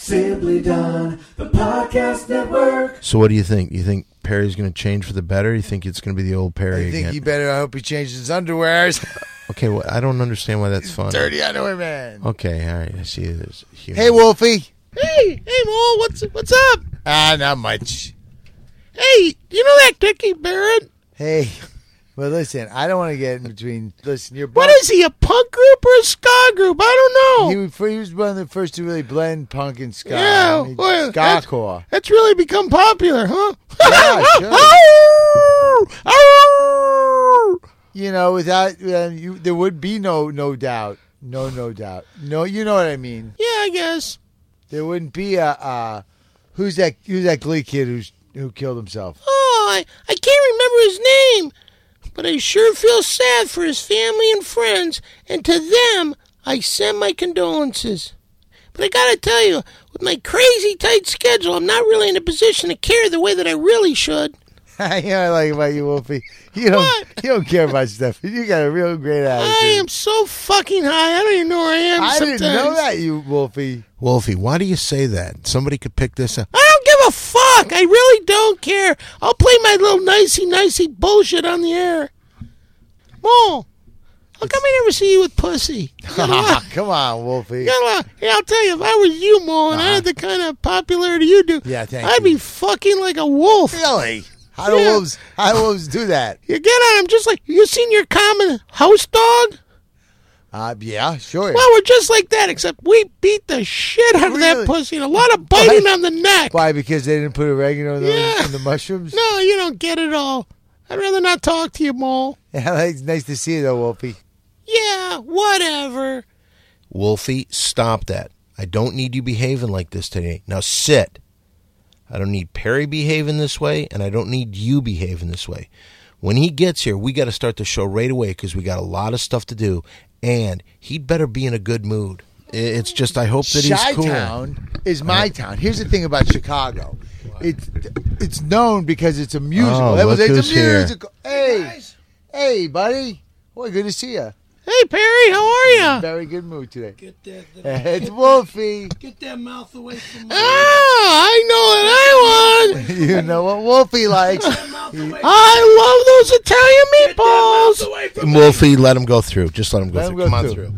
Simply Don, the podcast network. So what do you think? You think Perry's going to change for the better? You think it's going to be the old Perry again? I hope he changes his underwears. Okay, well, I don't understand why that's funny. Dirty underwear man. Okay, all right, I see there's humor. Hey, Wolfie. Hey, Mo, what's up? Not much. Hey, you know that Dickie Barrett? Hey, well, listen, I don't want to get in between. Listen, you're What is he, a punk group or a ska group? I don't know. He was one of the first to really blend punk and ska. Yeah, I mean, well, ska-core. That's really become popular, huh? Yeah, sure. You know, without there would be no doubt. No doubt. No, you know what I mean. Yeah, I guess. There wouldn't be a who's that Glee kid who killed himself? Oh, I can't remember his name, but I sure feel sad for his family and friends, and to them I send my condolences. But I gotta tell you, with my crazy tight schedule, I'm not really in a position to care the way that I really should. You know what I like about you, Wolfie? You don't care about stuff. You got a real great attitude. I am so fucking high, I don't even know where I am sometimes. I didn't know that, you Wolfie. Wolfie, why do you say that? Somebody could pick this up. I don't give a fuck. I really don't care. I'll play my little nicey bullshit on the air. Mo, how come I never see you with pussy? Come on, Wolfie. Yeah, I'll tell you, if I was you, Mo, and I had the kind of popularity you do, I'd be fucking like a wolf. Really? How do wolves do that? You get on them just like, you seen your common house dog? Yeah, sure. Well, we're just like that, except we beat the shit out of that pussy and a lot of biting on the neck. Why? Because they didn't put oregano in the mushrooms? No, you don't get it all. I'd rather not talk to you, Mo. Yeah, it's nice to see you, though, Wolfie. Yeah, whatever. Wolfie, stop that. I don't need you behaving like this today. Now sit. I don't need Perry behaving this way, and I don't need you behaving this way. When he gets here, we got to start the show right away because we got a lot of stuff to do, and he'd better be in a good mood. It's just I hope that he's cool. Chi-Town is my town. Here's the thing about Chicago. It's known because it's a musical. Oh, look who's here. Hey, buddy. Boy, good to see you. Hey, Perry, how are you? Very good mood today. Get that. It's Wolfie. Get that mouth away from me. I know what I want. You know what Wolfie likes. I love those Italian meatballs. Wolfie, let him go through. Just let him go through. Come on through.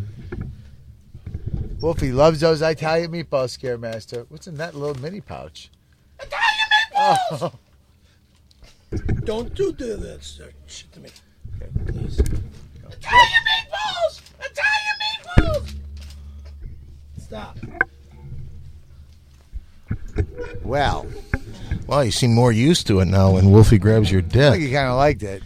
Wolfie loves those Italian meatballs, Scaremaster. What's in that little mini pouch? Italian meatballs. Oh. Don't do that shit to me. Okay, please. Italian meatballs! Italian meatballs! Stop. Well, you seem more used to it now when Wolfie grabs your I think dick. you kind of liked it.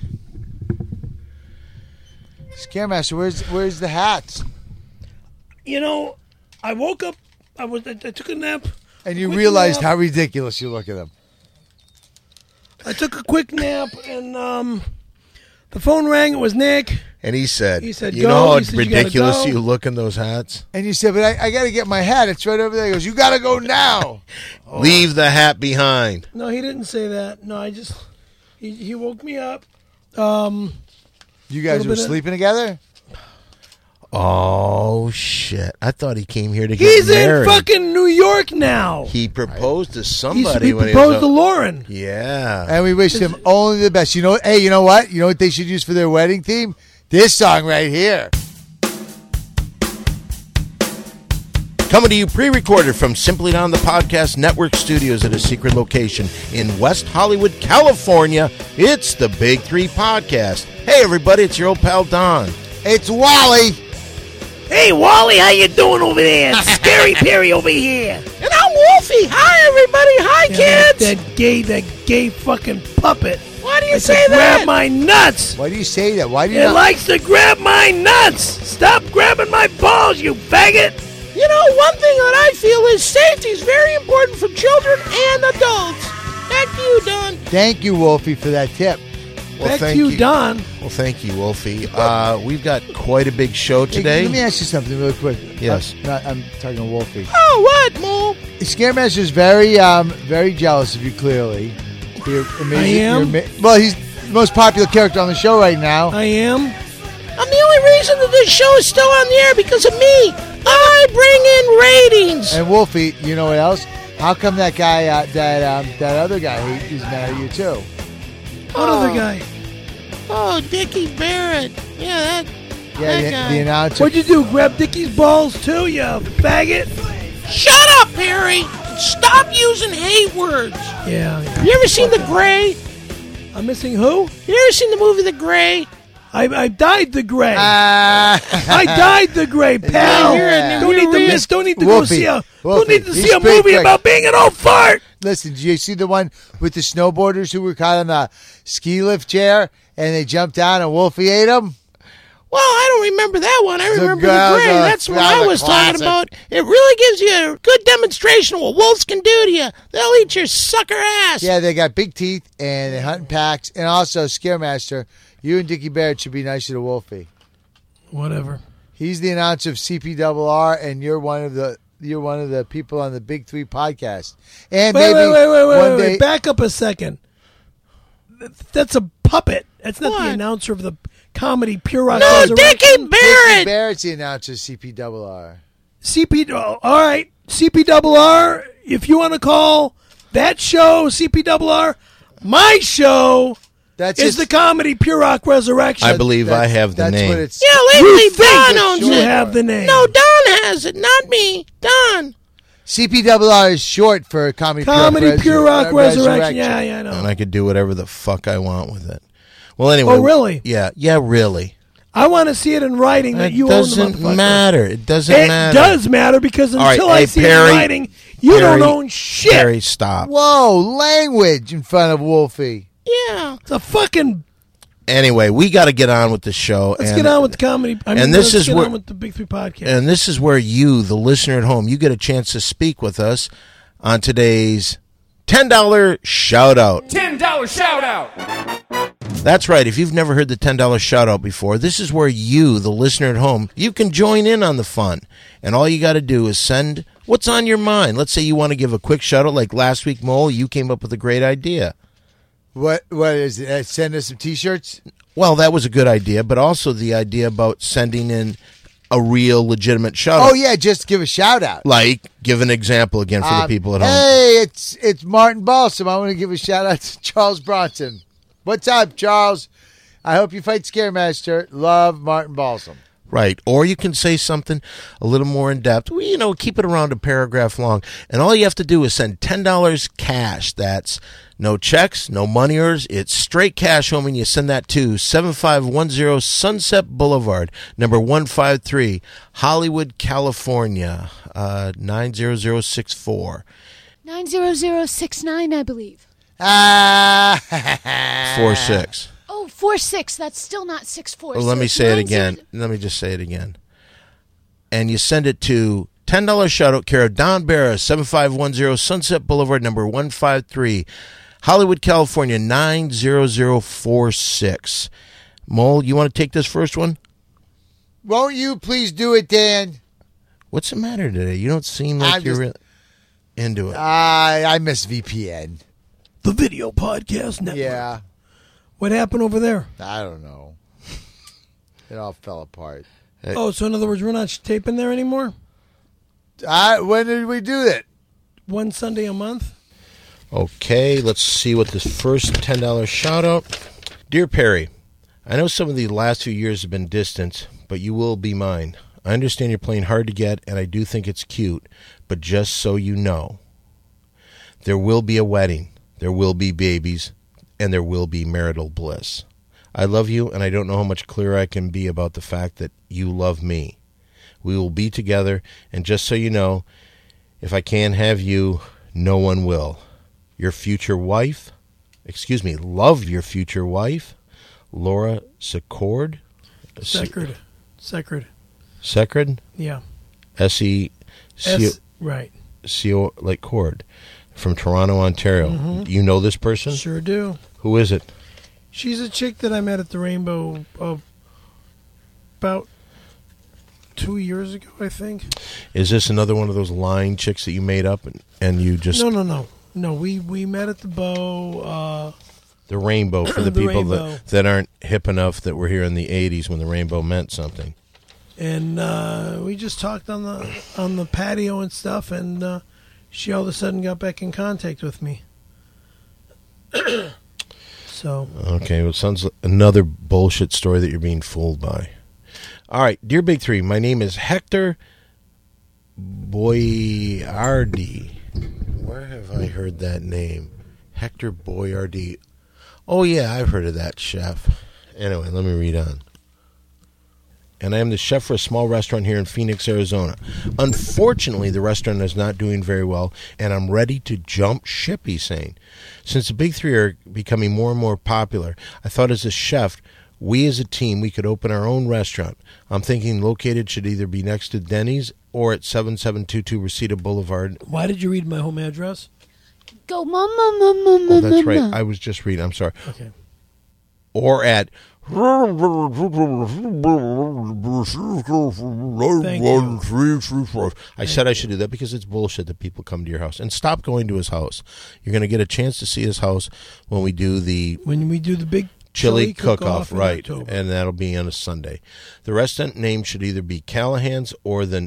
Scaremaster, where's the hats? You know, I woke up. I took a nap. And you realized how ridiculous you look at them. I took a quick nap, and the phone rang. It was Nick. And he said, you know how you ridiculous you look in those hats? And you said, but I got to get my hat. It's right over there. He goes, you got to go now. Leave the hat behind. No, he didn't say that. No, he woke me up. You guys were sleeping together? Oh, shit. I thought he came here to get He's married. in fucking New York now. He proposed to somebody. He proposed to Lauren. Yeah. And we wish him only the best. You know what? Hey, you know what? You know what they should use for their wedding theme? This song right here. Coming to you pre-recorded from Simply Don the Podcast Network Studios at a secret location in West Hollywood, California. It's the Big Three Podcast. Hey, everybody, it's your old pal Don. It's Wally. Hey, Wally, how you doing over there? It's Scary Perry over here. And I'm Wolfie. Hi, everybody. Hi, kids. That gay fucking puppet. Why do you say that? Grab my nuts. Why do you say that? Why do you It likes to grab my nuts. Stop grabbing my balls, you faggot. You know, one thing that I feel is safety is very important for children and adults. Back to you, Don. Thank you, Wolfie, for that tip. Well, Back thank to you, Don. Well, thank you, Wolfie. We've got quite a big show today. Hey, let me ask you something really quick. Yes. I'm talking to Wolfie. Oh, what, Mo? Scaremaster's very, very jealous of you, clearly. I am? Well, he's the most popular character on the show right now. I am. I'm the only reason that this show is still on the air because of me. I bring in ratings. And Wolfie, you know what else? How come that guy, that other guy, he's mad at you too? What other guy? Oh, Dickie Barrett. Yeah, that guy. The announcer. What'd you do? Grab Dickie's balls too, you faggot? Shut up, Perry. Stop using hate words. Yeah. You ever seen The Gray? I'm missing who? You ever seen the movie The Gray? I died the gray. Ah. I died the gray, pal. Yeah. Don't need to go see a Speak movie quick. about being an old fart. Listen, did you see the one with the snowboarders who were caught on the ski lift chair and they jumped down and Wolfie ate them? Well, I don't remember that one. I remember The girl, Gray. That's what I was talking about. It really gives you a good demonstration of what wolves can do to you. They'll eat your sucker ass. Yeah, they got big teeth and they hunt in packs. And also, Scaremaster, you and Dickie Barrett should be nicer to Wolfie. Whatever. He's the announcer of CPRR, and you're one of the people on the Big Three podcast. And Wait. Back up a second. That's a puppet. That's not the announcer of the comedy Pure Rock. No, Dickie Dickie Barrett. Barrett's the announcer of CPRR. All right. CPRR, if you want to call that show CPRR, my show is the comedy Pure Rock Resurrection. I believe I have the name. What it's, Yeah, lately Don owns You it. have the name. No, Don has it, not me. Don. CPRR is short for Comedy Pure Rock Resurrection. Yeah, I know. And I could do whatever the fuck I want with it. Well, anyway. Oh, really? Yeah, really. I want to see it in writing that you own the doesn't motherfucker. matter. It doesn't It matter. does matter because All right, until I hey, see Perry, it in writing, you don't own shit. Perry, stop. Whoa, language in front of Wolfie. Yeah. It's a fucking. Anyway, we got to get on with the show. Let's get on with the comedy. Let's get where- on with the Big Three podcast. And this is where you, the listener at home, you get a chance to speak with us on today's $10 shout out. $10 shout out. That's right. If you've never heard the $10 shout out before, this is where you, the listener at home, you can join in on the fun. And all you got to do is send what's on your mind. Let's say you want to give a quick shout out like last week, Mole, you came up with a great idea. What is it? Send us some T-shirts? Well, that was a good idea, but also the idea about sending in a real legitimate shout out. Oh, yeah, just give a shout-out. Like, give an example again for the people at home. Hey, it's Martin Balsam. I want to give a shout-out to Charles Bronson. What's up, Charles? I hope you fight Scaremaster. Love Martin Balsam. Right. Or you can say something a little more in depth. Well, keep it around a paragraph long. And all you have to do is send $10 cash. That's no checks, no money orders. It's straight cash home, and you send that to 7510 Sunset Boulevard, number 153, Hollywood, California, 90064. 90069, I believe. 46. Oh, 46. That's still not 64. Well, so let me it's say it 90 again. Let me just say it again. And you send it to $10 shout out, care of Don Barra, 7510 Sunset Boulevard, number 153, Hollywood, California, 90046. Mole, you want to take this first one? Won't you please do it, Dan? What's the matter today? You don't seem like you're into it. I miss VPN. The Video Podcast Network. Yeah. What happened over there? I don't know. It all fell apart. Oh, so in other words, we're not taping there anymore? When did we do that? One Sunday a month? Okay, let's see what this first $10 shout out. Dear Perry, I know some of the last few years have been distant, but you will be mine. I understand you're playing hard to get, and I do think it's cute, but just so you know, there will be a wedding, there will be babies, and there will be marital bliss. I love you, and I don't know how much clearer I can be about the fact that you love me. We will be together, and just so you know, if I can't have you, no one will. Your future wife, love your future wife, Laura Secord. Secred. Secred? Yeah. S-E-C-O, right. C-O, like cord, from Toronto, Ontario. Mm-hmm. You know this person? Sure do. Who is it? She's a chick that I met at the Rainbow about 2 years ago, I think. Is this another one of those lying chicks that you made up and you just... No. We met at the Bow. The Rainbow, for the The people Rainbow. that aren't hip enough that were here in the 80s when the Rainbow meant something. And we just talked on the patio and stuff, and she all of a sudden got back in contact with me. So okay, well, it sounds like another bullshit story that you're being fooled by. All right, dear Big Three, my name is Hector Boiardi. Where have I heard that name? Hector Boiardi. Oh yeah, I've heard of that chef. Anyway, let me read on. And I am the chef for a small restaurant here in Phoenix, Arizona. Unfortunately, the restaurant is not doing very well, and I'm ready to jump ship, he's saying. Since the Big Three are becoming more and more popular, I thought as a chef, we as a team, we could open our own restaurant. I'm thinking located should either be next to Denny's or at 7722 Reseda Boulevard. Why did you read my home address? Go, mama. Oh, that's right. I was just reading. I'm sorry. Okay. Or at... Thank you. I said I should do that because it's bullshit that people come to your house. And stop going to his house. You're going to get a chance to see his house when we do the big chili cook-off, in right? October. And that'll be on a Sunday. The restaurant name should either be Callahan's or the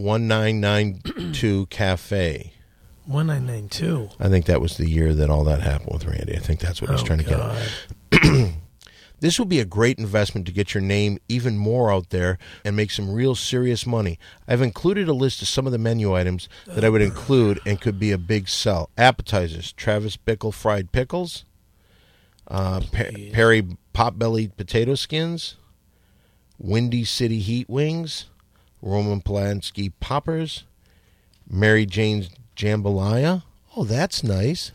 1992 Cafe. 1992. I think that was the year that all that happened with Randy. I think that's what he's trying to get at. This will be a great investment to get your name even more out there and make some real serious money. I've included a list of some of the menu items that I would include and could be a big sell. Appetizers, Travis Bickle fried pickles, Perry pot-bellied potato skins, Windy City Heat wings, Roman Polanski poppers, Mary Jane's jambalaya. Oh, that's nice.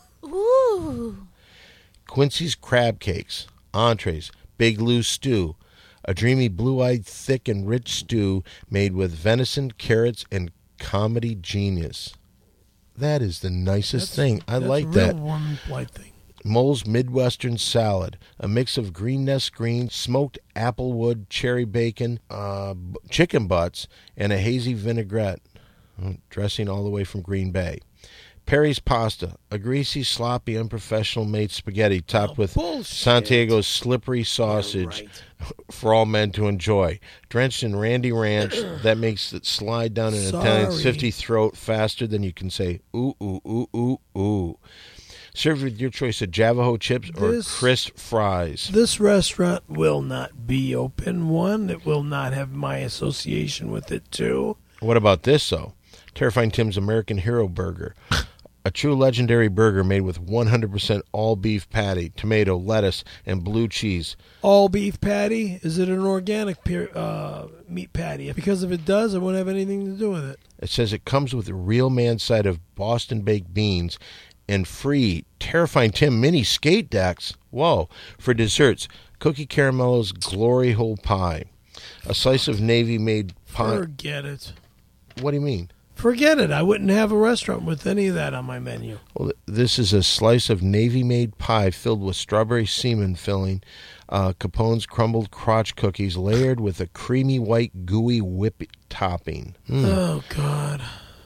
Ooh. Quincy's crab cakes. Entrees, Big Lou's stew, a dreamy blue-eyed, thick and rich stew made with venison, carrots, and comedy genius. That is the nicest thing. I like that. Warm, light thing. Mole's Midwestern salad, a mix of green nest greens, smoked applewood, cherry bacon, chicken butts, and a hazy vinaigrette, dressing all the way from Green Bay. Perry's pasta, a greasy, sloppy, unprofessional made spaghetti topped with Santiago's slippery sausage for all men to enjoy. Drenched in Randy Ranch, that makes it slide down an Italian's 50 throat faster than you can say, ooh, ooh, ooh, ooh, ooh. Served with your choice of Javaho chips or crisp fries. This restaurant will not be open. One, it will not have my association with it, too. What about this, though? Terrifying Tim's American Hero Burger. A true legendary burger made with 100% all-beef patty, tomato, lettuce, and blue cheese. All-beef patty? Is it an organic meat patty? Because if it does, it won't have anything to do with it. It says it comes with a real man side of Boston baked beans and free Terrifying Tim mini skate decks. Whoa. For desserts, Cookie Caramello's Glory Hole Pie. A slice of Navy-made pie. Forget it. What do you mean? Forget it. I wouldn't have a restaurant with any of that on my menu. Well, this is a slice of Navy-made pie filled with strawberry semen filling, Capone's crumbled crotch cookies layered with a creamy white gooey whip topping. Oh, God.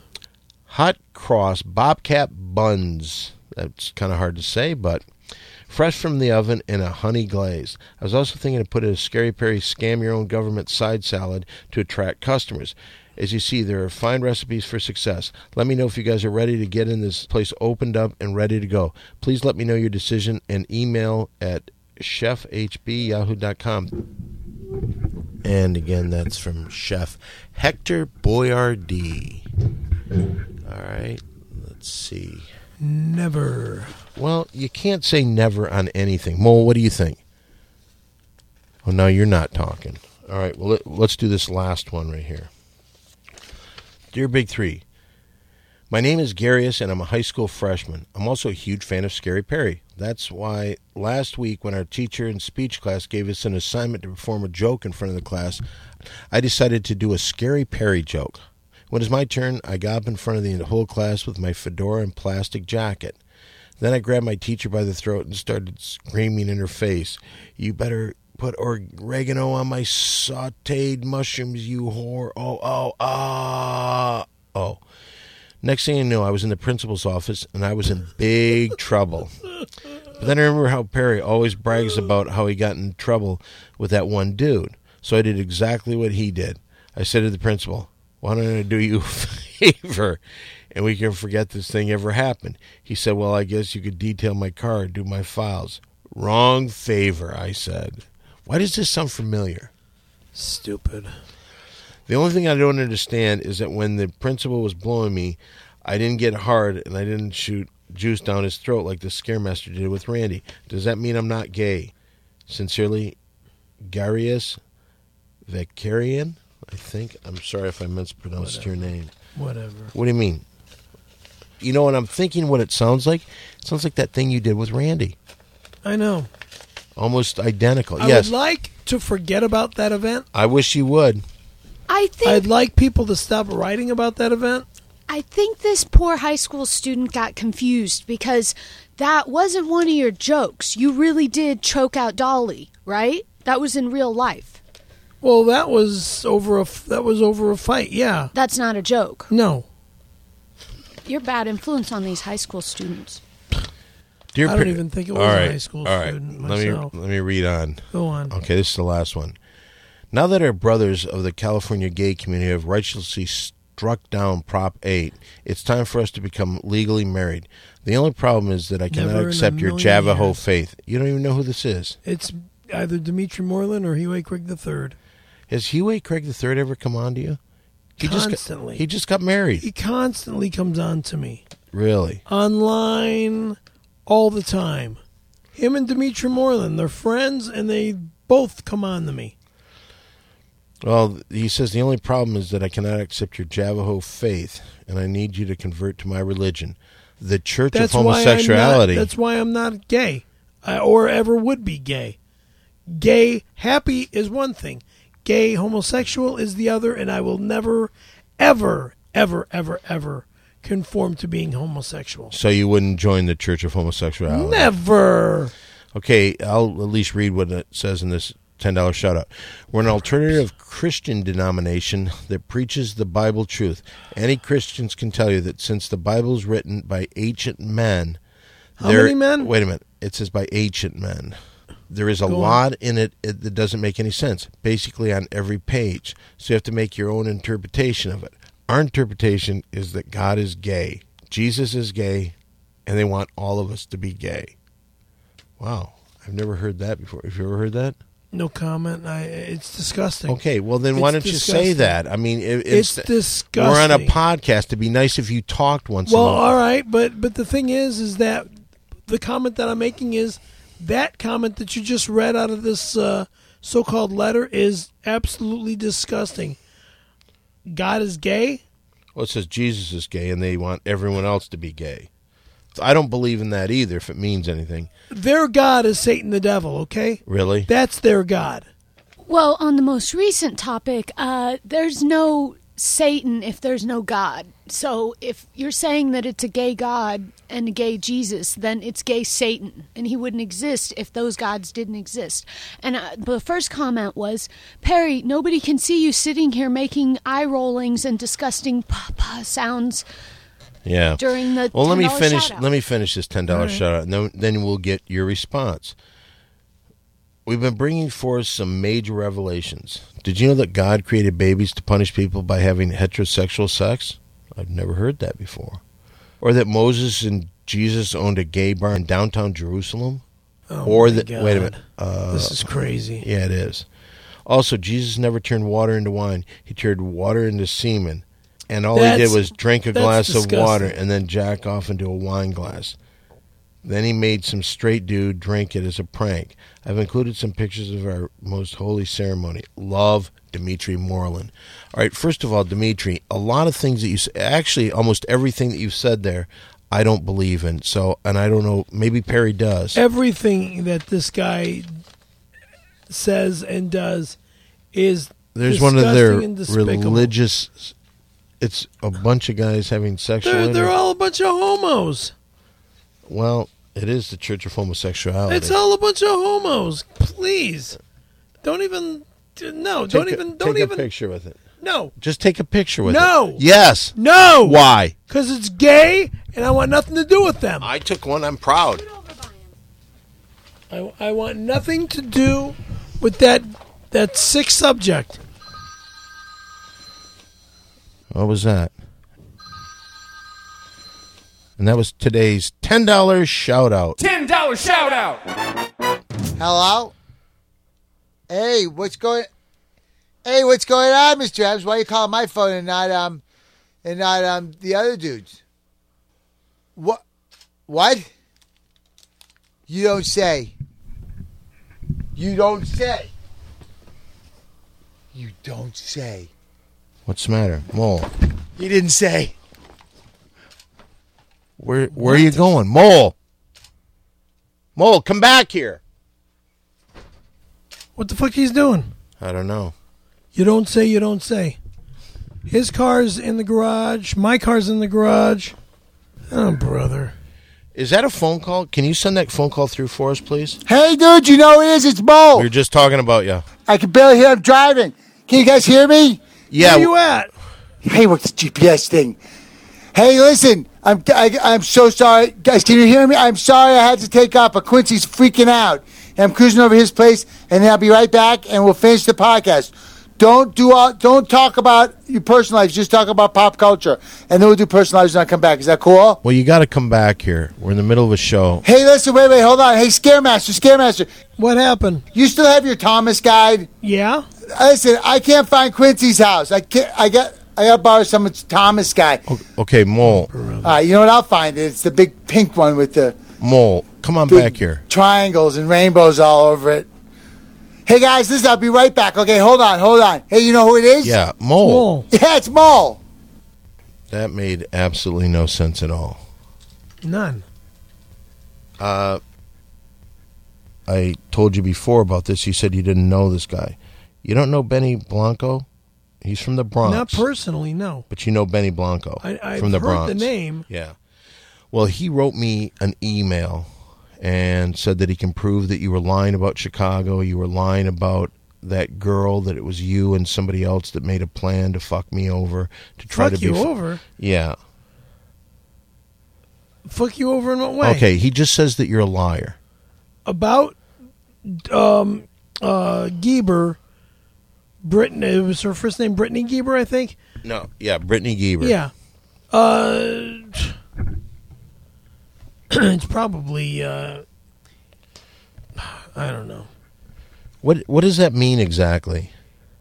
Hot cross Bobcat buns. That's kind of hard to say, but fresh from the oven in a honey glaze. I was also thinking to put a Scary Perry Scam Your Own Government side salad to attract customers. As you see, there are fine recipes for success. Let me know if you guys are ready to get in this place opened up and ready to go. Please let me know your decision and email at chefhb@yahoo.com. And again, that's from Chef Hector Boiardi. All right, let's see. Never. Well, you can't say never on anything. Mole, what do you think? Oh, now you're not talking. All right, well, let's do this last one right here. Dear Big Three, my name is Garius, and I'm a high school freshman. I'm also a huge fan of Scary Perry. That's why last week when our teacher in speech class gave us an assignment to perform a joke in front of the class, I decided to do a Scary Perry joke. When it was my turn, I got up in front of the whole class with my fedora and plastic jacket. Then I grabbed my teacher by the throat and started screaming in her face, "You better put oregano on my sautéed mushrooms, you whore. Oh. Next thing I knew, I was in the principal's office, and I was in big trouble. But then I remember how Perry always brags about how he got in trouble with that one dude. So I did exactly what he did. I said to the principal, why don't I do you a favor and we can forget this thing ever happened? He said, well, I guess you could detail my car, do my files. Wrong favor, I said. Why does this sound familiar? Stupid. The only thing I don't understand is that when the principal was blowing me, I didn't get hard and I didn't shoot juice down his throat like the Scaremaster did with Randy. Does that mean I'm not gay? Sincerely, Garius Vecarian, I think. I'm sorry if I mispronounced your name. Whatever. What do you mean? You know, and I'm thinking what it sounds like. It sounds like that thing you did with Randy. I know. Almost identical. I Yes. would like to forget about that event. I wish you would. I'd like people to stop writing about that event. I think this poor high school student got confused because that wasn't one of your jokes. You really did choke out Dolly, right? That was in real life. Well, that was over a fight. Yeah. That's not a joke. No. You're bad influence on these high school students. Dear I don't even think it was a high school student myself. Let me read on. Go on. Okay, this is the last one. Now that our brothers of the California gay community have righteously struck down Prop 8, it's time for us to become legally married. The only problem is that I cannot Never in a accept your million Javaho years. faith. You don't even know who this is. It's either Dimitri Moreland or Huey Craig III. Has Huey Craig III ever come on to you? Constantly. He just got married. He constantly comes on to me. Really? Online, all the time. Him and Dimitri Moreland, they're friends, and they both come on to me. Well, he says the only problem is that I cannot accept your Javaho faith, and I need you to convert to my religion, the Church of Homosexuality. That's why I'm not gay, or ever would be gay. Gay, happy is one thing. Gay, homosexual is the other, and I will never, ever, ever, ever, ever conform to being homosexual. So you wouldn't join the Church of Homosexuality? Never. Okay, I'll at least read what it says in this $10 shout-out. We're an alternative Christian denomination that preaches the Bible truth. Any Christians can tell you that since the Bible is written by ancient men... How many men? Wait a minute. It says by ancient men. There is a Go on. lot in it that doesn't make any sense, basically on every page. So you have to make your own interpretation of it. Our interpretation is that God is gay, Jesus is gay, and they want all of us to be gay. Wow. I've never heard that before. Have you ever heard that? No comment. It's disgusting. Okay, well then why It's don't you say disgusting. that? I mean, It's disgusting. We're on a podcast. It'd be nice if you talked once Well, in a while. all right, but the thing is that the comment that I'm making is that comment that you just read out of this so-called letter is absolutely disgusting. God is gay? Well, it says Jesus is gay, and they want everyone else to be gay. I don't believe in that either, if it means anything. Their God is Satan the devil, okay? Really? That's their God. Well, on the most recent topic, there's no Satan if there's no God. So if you're saying that it's a gay God and a gay Jesus, then it's gay Satan, and he wouldn't exist if those gods didn't exist. And the first comment was, Perry, nobody can see you sitting here making eye rollings and disgusting pa-pa sounds. Yeah. During the well, let me $10 finish. shout-out. Let me finish this $10 shout out, and then we'll get your response. We've been bringing forth some major revelations. Did you know that God created babies to punish people by having heterosexual sex? I've never heard that before. Or that Moses and Jesus owned a gay bar in downtown Jerusalem? Oh, or my that God. wait a minute. This is crazy. Yeah, it is. Also, Jesus never turned water into wine. He turned water into semen. And all he did was drink a glass disgusting. of water and then jack off into a wine glass. Then he made some straight dude drink it as a prank. I've included some pictures of our most holy ceremony. Love, Dimitri Moreland. All right, first of all, Dimitri, a lot of things that you say, actually almost everything that you've said there, I don't believe in. So, and I don't know, maybe Perry does. Everything that this guy says and does is There's one of their disgusting and despicable. religious, it's a bunch of guys having sexual They're all a bunch of homos. Well, it is the Church of Homosexuality. It's all a bunch of homos. Please, don't even. No, don't even. Take a picture with it. No, Just take a picture with it. No. Yes. no. Why? Because it's gay, and I want nothing to do with them. I took one. I'm proud. I want nothing to do with that That's sick subject. What was that? And that was today's $10 shout out. $10 shout out. Hello? Hey, what's going on, Mr. Adams? Why are you calling my phone and not the other dudes? What? You don't say. You don't say. You don't say. What's the matter? Mole. You didn't say. Where are you going? Mole, come back here. What the fuck he's doing? I don't know. You don't say, you don't say. His car's in the garage. My car's in the garage. Oh, brother. Is that a phone call? Can you send that phone call through for us, please? Hey, dude, you know who it is? It's Mo. We were just talking about you. I can barely hear him driving. Can you guys hear me? Yeah. Where you at? Hey, what's the GPS thing? Hey, listen, I'm so sorry. Guys, can you hear me? I'm sorry I had to take off, but Quincy's freaking out. And I'm cruising over his place, and then I'll be right back, and we'll finish the podcast. Don't talk about your personal lives. Just talk about pop culture. And then we'll do personal lives when I come back. Is that cool? Well, you got to come back here. We're in the middle of a show. Hey, listen, wait, hold on. Hey, Scaremaster. What happened? You still have your Thomas guide? Yeah? Listen, I can't find Quincy's house. I got to borrow someone's Thomas guy. Okay, Mole. You know what? I'll find it. It's the big pink one with the Mole, come on big back here. triangles and rainbows all over it. Hey, guys, listen, I'll be right back. Okay, hold on. Hey, you know who it is? Yeah, Mole. Yeah, it's Mole. That made absolutely no sense at all. None. I told you before about this. You said you didn't know this guy. You don't know Benny Blanco? He's from the Bronx. Not personally, no. But you know Benny Blanco I've from the heard Bronx. the name. Yeah. Well, he wrote me an email and said that he can prove that you were lying about Chicago. You were lying about that girl, that it was you and somebody else that made a plan to fuck me over. To try Fuck to you be over? Yeah. Fuck you over in what way? Okay, he just says that you're a liar. About Gieber, Brittany, it was her first name, Brittany Gieber, I think. No, yeah, Brittany Gieber. Yeah. It's probably, I don't know. What does that mean exactly?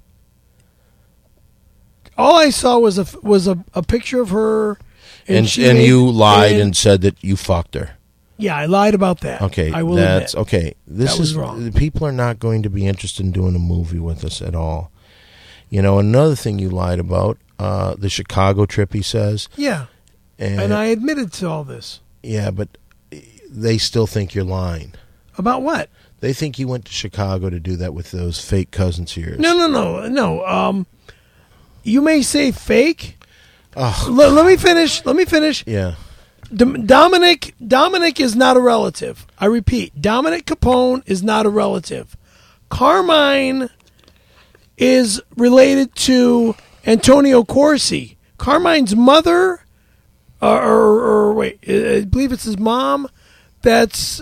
All I saw was a picture of her, And she made- you lied and said that you fucked her. Yeah, I lied about that. Okay, I will that's admit. okay. This That was is wrong. the people are not going to be interested in doing a movie with us at all. You know, another thing you lied about, the Chicago trip. He says, Yeah, and I admitted to all this. yeah, but they still think you're lying. About what? They think you went to Chicago to do that with those fake cousins of yours. No. You may say fake. Oh, Let me finish. yeah. Dominic is not a relative. I repeat, Dominic Capone is not a relative. Carmine is related to Antonio Corsi. Carmine's mother, or wait, I believe it's his mom. That's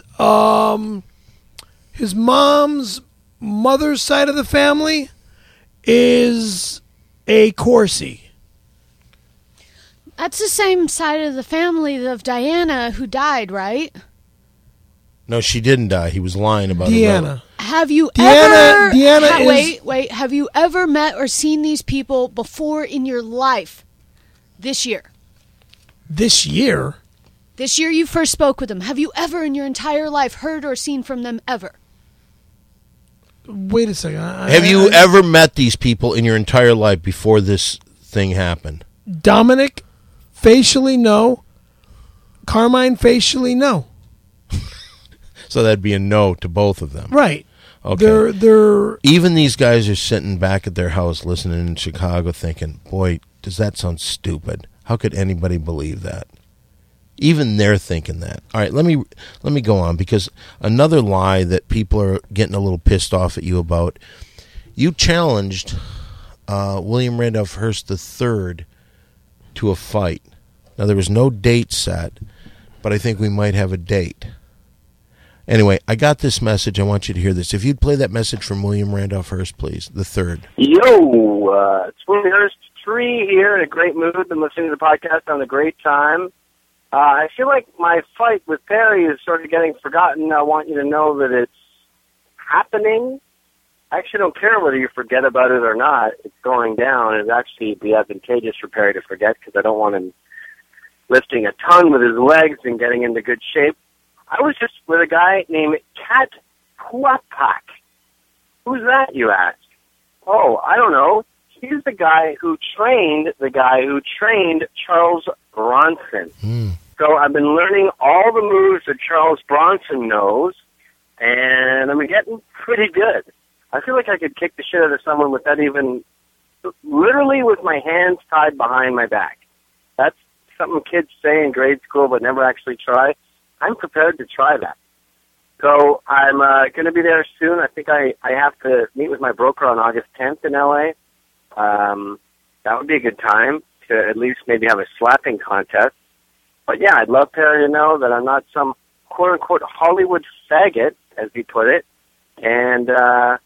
his mom's mother's side of the family is a Corsi. That's the same side of the family of Diana who died, right? No, she didn't die. He was lying about it. Deanna. Have you Deanna is... Wait. Have you ever met or seen these people before in your life this year? This year? This year you first spoke with them. Have you ever in your entire life heard or seen from them ever? Wait a second. Have you ever met these people in your entire life before this thing happened? Dominic, facially, no. Carmine, facially, no. So that'd be a no to both of them. Right. Okay. They're Even these guys are sitting back at their house listening in Chicago thinking, boy, does that sound stupid? How could anybody believe that? Even they're thinking that. All right, let me go on, because another lie that people are getting a little pissed off at you about, you challenged William Randolph Hearst III to a fight. Now, there was no date set, but I think we might have a date. Anyway, I got this message. I want you to hear this. If you'd play that message from William Randolph Hearst, please, the third. Yo, it's William Hearst 3 here in a great mood. Been listening to the podcast, having a great time. I feel like my fight with Perry is sort of getting forgotten. I want you to know that it's happening. I actually don't care whether you forget about it or not. It's going down. It'd actually be advantageous for Perry to forget because I don't want him lifting a ton with his legs and getting into good shape. I was just with a guy named Kat Puapak. Who's that, you ask? Oh, I don't know. He's the guy who trained Charles Bronson. So I've been learning all the moves that Charles Bronson knows, and I'm getting pretty good. I feel like I could kick the shit out of someone without even, literally with my hands tied behind my back. That's something kids say in grade school but never actually try. I'm prepared to try that. So I'm going to be there soon. I think I have to meet with my broker on August 10th in L.A. That would be a good time to at least maybe have a slapping contest. But yeah, I'd love Perry to know that I'm not some quote-unquote Hollywood faggot, as he put it. And I'm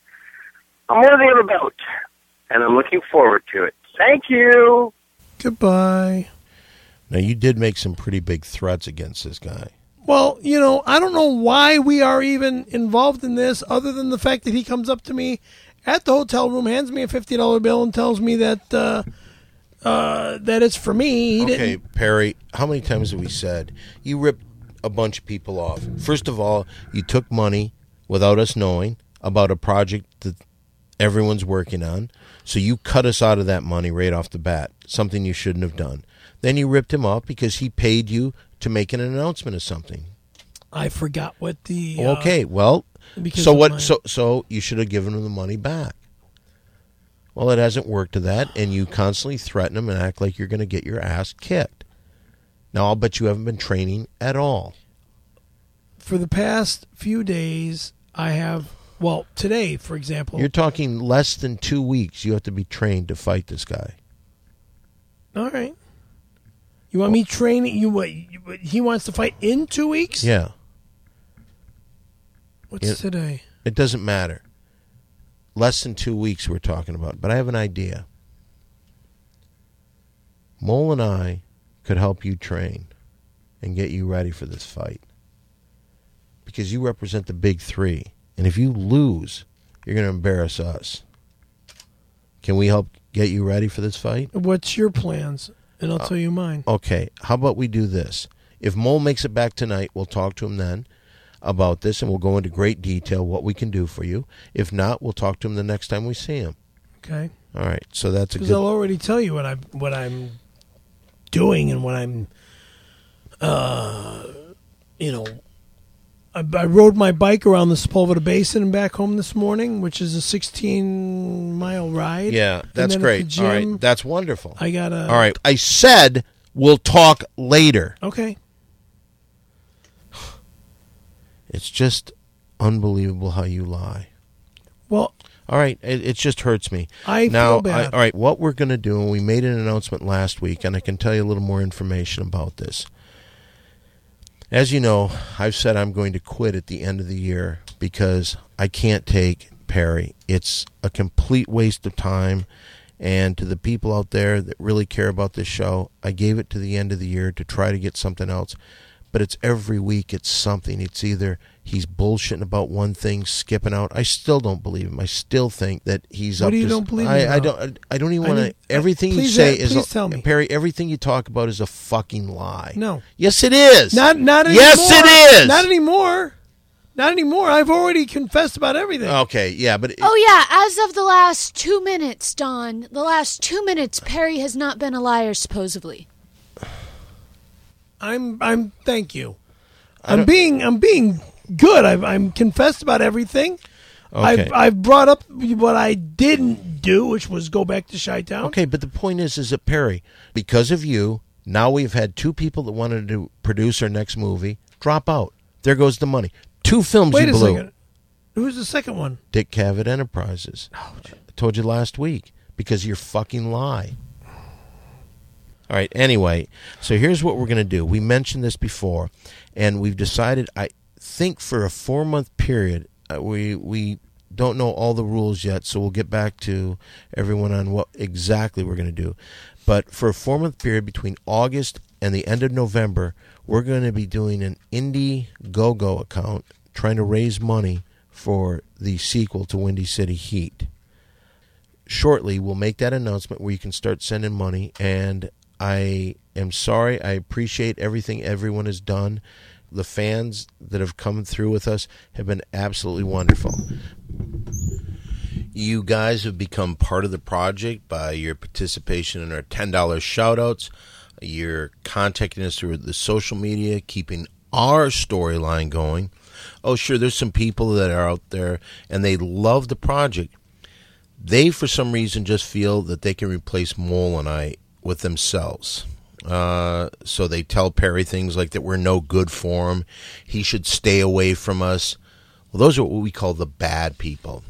worthy of a bout. And I'm looking forward to it. Thank you. Goodbye. Now, you did make some pretty big threats against this guy. Well, I don't know why we are even involved in this other than the fact that he comes up to me at the hotel room, hands me a $50 bill, and tells me that that it's for me. Okay, Perry, how many times have we said you ripped a bunch of people off? First of all, you took money without us knowing about a project that everyone's working on, so you cut us out of that money right off the bat, something you shouldn't have done. Then you ripped him off because he paid you to make an announcement of something. I forgot what the... okay, well, so what? So you should have given him the money back. Well, it hasn't worked to that, and you constantly threaten him and act like you're going to get your ass kicked. Now, I'll bet you haven't been training at all. For the past few days, I have... Well, today, for example... You're talking less than 2 weeks you have to be trained to fight this guy. All right. You want me training? He wants to fight in 2 weeks? Yeah. What's today? It doesn't matter. Less than 2 weeks we're talking about. But I have an idea. Mole and I could help you train and get you ready for this fight. Because you represent the big three. And if you lose, you're going to embarrass us. Can we help get you ready for this fight? What's your plans? And I'll tell you mine. Okay. How about we do this? If Mole makes it back tonight, we'll talk to him then about this, and we'll go into great detail what we can do for you. If not, we'll talk to him the next time we see him. Okay. All right. So that's a good... Because I'll already tell you what I'm doing and what I'm, I rode my bike around the Sepulveda Basin and back home this morning, which is a 16-mile ride. Yeah, that's great. All right, that's wonderful. All right, I said we'll talk later. Okay. It's just unbelievable how you lie. Well... All right, it just hurts me. I feel bad. All right, what we're going to do, and we made an announcement last week, and I can tell you a little more information about this. As you know, I've said I'm going to quit at the end of the year because I can't take Perry. It's a complete waste of time, and to the people out there that really care about this show, I gave it to the end of the year to try to get something else. But it's every week it's something. It's either he's bullshitting about one thing, skipping out. I still don't believe him. I still think that he's what up to... What do you don't believe him I don't even want to... Everything you say is... Please tell me. Perry, everything you talk about is a fucking lie. No. Yes, it is. Not anymore. Yes, it is. Not anymore. Not anymore. I've already confessed about everything. Okay, yeah, but... as of the last 2 minutes, Don, the last 2 minutes, Perry has not been a liar, supposedly. Thank you. I'm being good. I'm confessed about everything. Okay. I've brought up what I didn't do, which was go back to Chi-Town. Okay, but the point is that Perry, because of you, now we've had 2 people that wanted to produce our next movie drop out. There goes the money. 2 films Wait you a blew. second. Who's the second one? Dick Cavett Enterprises. I told you last week because of your fucking lie. All right, anyway, so here's what we're going to do. We mentioned this before, and we've decided think for a 4-month period, we don't know all the rules yet, so we'll get back to everyone on what exactly we're going to do. But for a 4-month period between August and the end of November, we're going to be doing an Indiegogo account trying to raise money for the sequel to Windy City Heat. Shortly, we'll make that announcement where you can start sending money, and I am sorry. I appreciate everything everyone has done. The fans that have come through with us have been absolutely wonderful. You guys have become part of the project by your participation in our $10 shout-outs. You're contacting us through the social media, keeping our storyline going. Oh, sure, there's some people that are out there, and they love the project. They, for some reason, just feel that they can replace Mole and I with themselves. So they tell Perry things like that we're no good for him. He should stay away from us. Well, those are what we call the bad people.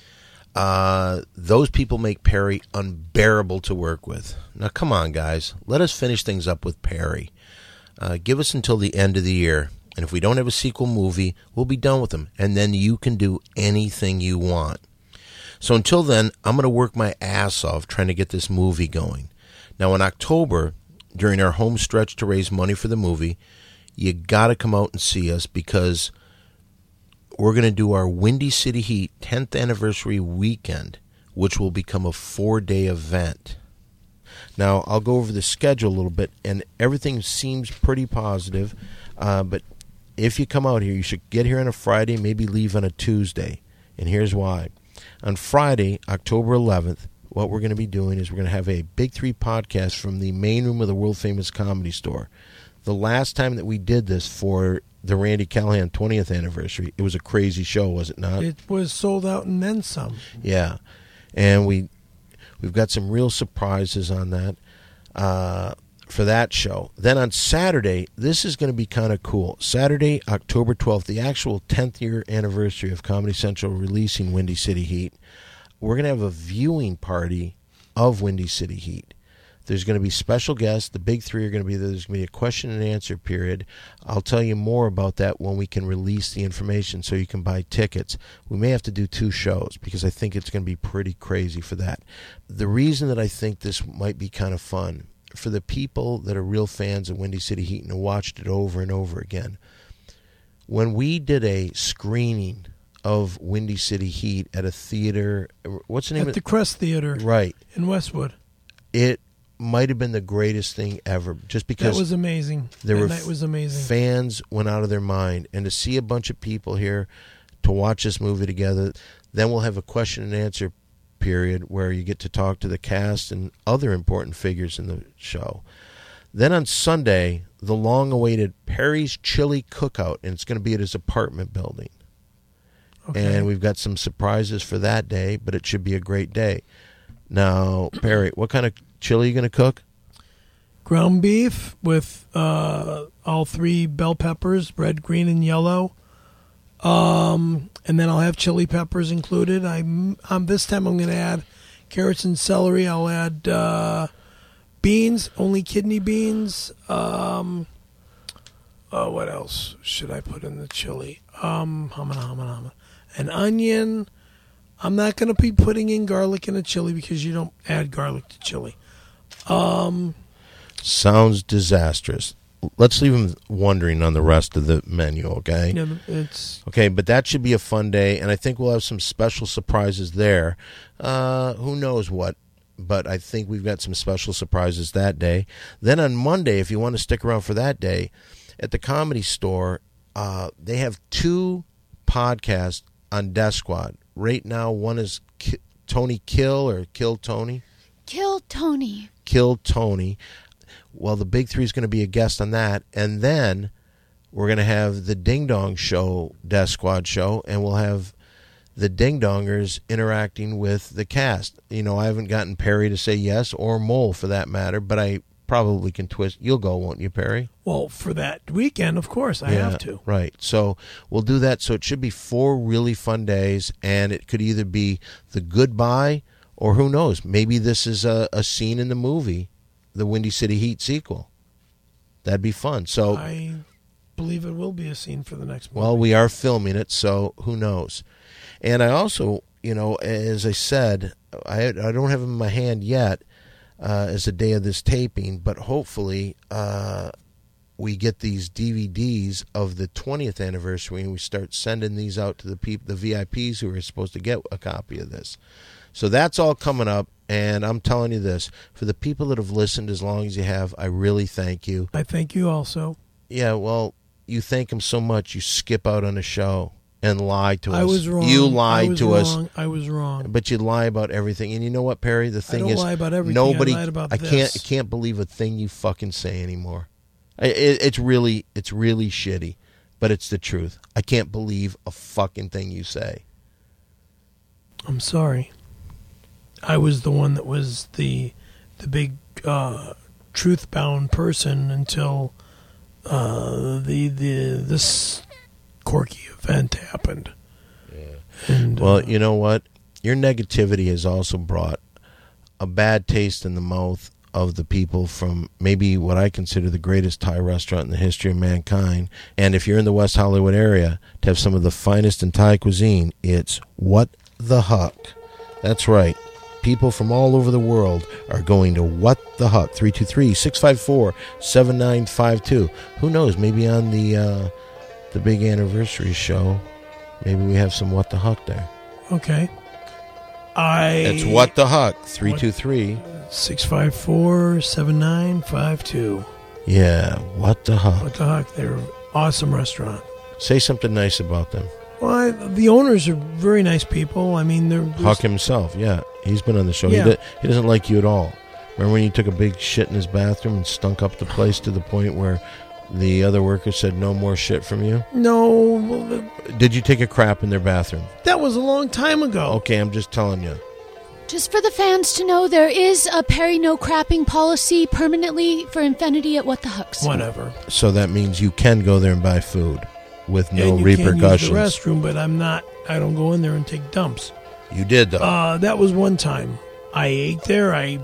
Those people make Perry unbearable to work with. Now, come on, guys. Let us finish things up with Perry. Give us until the end of the year. And if we don't have a sequel movie, we'll be done with him. And then you can do anything you want. So until then, I'm going to work my ass off trying to get this movie going. Now, in October, during our home stretch to raise money for the movie, you got to come out and see us because we're going to do our Windy City Heat 10th anniversary weekend, which will become a 4-day event. Now, I'll go over the schedule a little bit, and everything seems pretty positive. But if you come out here, you should get here on a Friday, maybe leave on a Tuesday. And here's why. On Friday, October 11th, what we're going to be doing is we're going to have a Big Three podcast from the main room of the world-famous Comedy Store. The last time that we did this for the Randy Callahan 20th anniversary, it was a crazy show, was it not? It was sold out and then some. Yeah. And we've got some real surprises on that for that show. Then on Saturday, this is going to be kind of cool. Saturday, October 12th, the actual 10th year anniversary of Comedy Central releasing Windy City Heat. We're going to have a viewing party of Windy City Heat. There's going to be special guests. The Big Three are going to be there. There's going to be a question and answer period. I'll tell you more about that when we can release the information so you can buy tickets. We may have to do 2 shows because I think it's going to be pretty crazy for that. The reason that I think this might be kind of fun, for the people that are real fans of Windy City Heat and have watched it over and over again, when we did a screening of Windy City Heat at a theater, what's the name of it? At the Crest Theater. Right. In Westwood. It might have been the greatest thing ever, just because that was amazing. That night was amazing. Fans went out of their mind, and to see a bunch of people here to watch this movie together. Then we'll have a question and answer period where you get to talk to the cast and other important figures in the show. Then on Sunday, the long-awaited Perry's Chili Cookout, and it's going to be at his apartment building. Okay. And we've got some surprises for that day, but it should be a great day. Now, Perry, what kind of chili are you going to cook? Ground beef with all 3 bell peppers, red, green, and yellow. And then I'll have chili peppers included. This time I'm going to add carrots and celery. I'll add beans, only kidney beans. What else should I put in the chili? An onion. I'm not going to be putting in garlic in a chili because you don't add garlic to chili. Sounds disastrous. Let's leave them wondering on the rest of the menu, okay? Yeah, okay, but that should be a fun day, and I think we'll have some special surprises there. Who knows what, but I think we've got some special surprises that day. Then on Monday, if you want to stick around for that day, at the Comedy Store, they have 2 podcasts on Death Squad. Right now, one is Tony Kill or Kill Tony. Kill Tony. Kill Tony. Well, the Big Three is going to be a guest on that. And then we're going to have the Ding Dong Show, Death Squad show, and we'll have the Ding Dongers interacting with the cast. You know, I haven't gotten Perry to say yes, or Mole for that matter, but I probably can twist. You'll go, won't you, Perry? Well, for that weekend, of course, I have to. Right. So we'll do that. So it should be 4 really fun days, and it could either be the goodbye, or who knows, maybe this is a scene in the movie, the Windy City Heat sequel. That'd be fun. So believe it will be a scene for the next movie. Well, we are filming it, so who knows? And I also, as I said, I don't have it in my hand yet as the day of this taping, but hopefully we get these DVDs of the 20th anniversary and we start sending these out to the VIPs who are supposed to get a copy of this. So that's all coming up, and I'm telling you this, for the people that have listened as long as you have, I really thank you. I thank you also. Yeah, well, you thank them so much, you skip out on the show and lie to us. I was wrong. You lied to us. I was wrong. But you lie about everything. And you know what, Perry? The thing is, I don't lie about everything. nobody, I lied about I this. can't believe a thing you fucking say anymore. It's really shitty, but it's the truth. I can't believe a fucking thing you say. I'm sorry. I was the one that was the big truth-bound person until this quirky event happened. Yeah. And, well, you know what? Your negativity has also brought a bad taste in the mouth of the people from maybe what I consider the greatest Thai restaurant in the history of mankind. And if you're in the West Hollywood area, to have some of the finest in Thai cuisine, it's What the Huck. That's right. People from all over the world are going to What the Huck, 323-654-7952. Who knows, maybe on the big anniversary show, maybe we have some What the Huck there. Okay. It's What the Huck, 323-654-7952. Yeah, What the Huck. What the Huck? They're an awesome restaurant. Say something nice about them. Well, the owners are very nice people. I mean, they're Huck himself, yeah. He's been on the show. Yeah. He doesn't like you at all. Remember when you took a big shit in his bathroom and stunk up the place to the point where the other workers said no more shit from you? No. Did you take a crap in their bathroom? That was a long time ago. Okay, I'm just telling you. Just for the fans to know, there is a Perry no crapping policy permanently for Infinity at What the Hucks. Whatever. So that means you can go there and buy food with no and you repercussions. Can use the restroom, but I don't go in there and take dumps. You did, though. That was one time. I ate there. I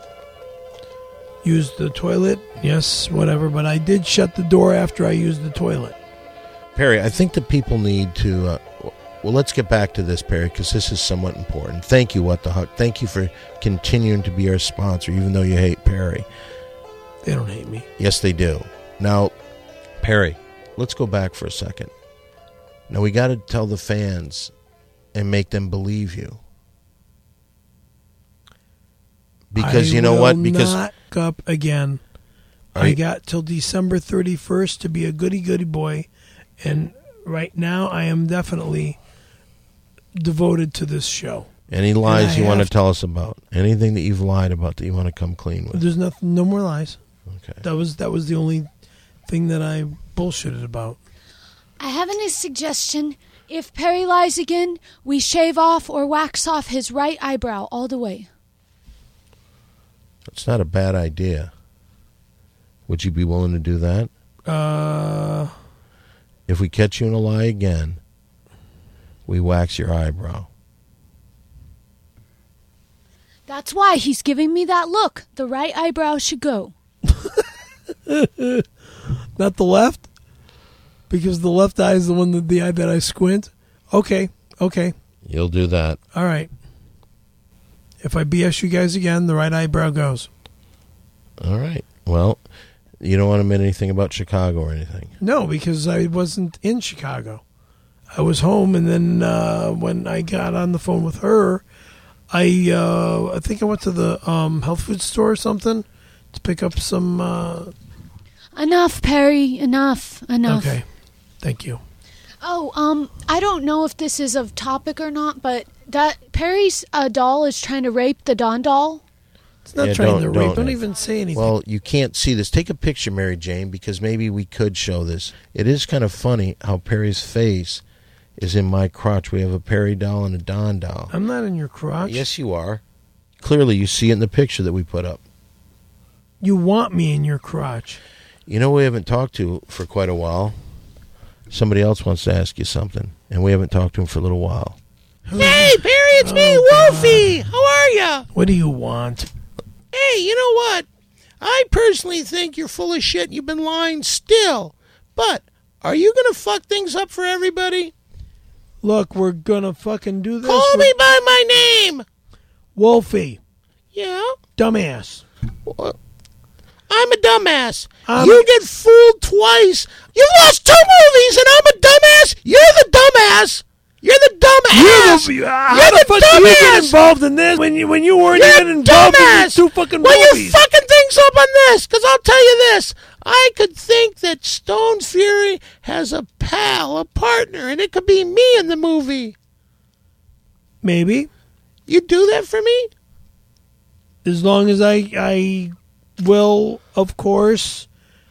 used the toilet. Yes, whatever. But I did shut the door after I used the toilet. Perry, I think that people need to... well, let's get back to this, Perry, because this is somewhat important. Thank you, What the Huck. Thank you for continuing to be our sponsor, even though you hate Perry. They don't hate me. Yes, they do. Now, Perry, let's go back for a second. Now, we got to tell the fans and make them believe you. Because you know what? Because not up again. I got till December 31st to be a goody boy, and right now I am definitely devoted to this show. Any lies you want to tell us about? Anything that you've lied about that you want to come clean with? There's nothing, no more lies. Okay. That was the only thing that I bullshitted about. I have a suggestion. If Perry lies again, we shave off or wax off his right eyebrow all the way. That's not a bad idea. Would you be willing to do that? If we catch you in a lie again, we wax your eyebrow. That's why he's giving me that look. The right eyebrow should go. Not the left? Because the left eye is the eye that I squint? Okay. You'll do that. All right. If I BS you guys again, the right eyebrow goes. All right. Well, you don't want to admit anything about Chicago or anything? No, because I wasn't in Chicago. I was home, and then when I got on the phone with her, I think I went to the health food store or something to pick up some... Enough, Perry. Enough. Okay. Thank you. Oh, I don't know if this is of topic or not, but that Perry's doll is trying to rape the Don doll. It's not trying to rape. Don't even say anything. Well, you can't see this. Take a picture, Mary Jane, because maybe we could show this. It is kind of funny how Perry's face is in my crotch. We have a Perry doll and a Don doll. I'm not in your crotch. Yes, you are. Clearly, you see it in the picture that we put up. You want me in your crotch. You know, we haven't talked to for quite a while. Somebody else wants to ask you something, and we haven't talked to him for a little while. Hey, Perry, it's me, Wolfie. How are ya? What do you want? Hey, you know what? I personally think you're full of shit. You've been lying still. But Are you going to fuck things up for everybody? Look, we're going to fucking do this. Call me by my name. Wolfie. Yeah? Dumbass. I'm a dumbass. You get fooled twice. You lost 2 movies and I'm a dumbass. You're the dumbass. You're the dumbass. How the fuck did you get involved in this when you weren't even involved in these 2 fucking movies? Well, you're fucking things up on this, because I'll tell you this. I could think that Stone Fury has a pal, a partner, and it could be me in the movie. Maybe. You do that for me? As long as I will, of course,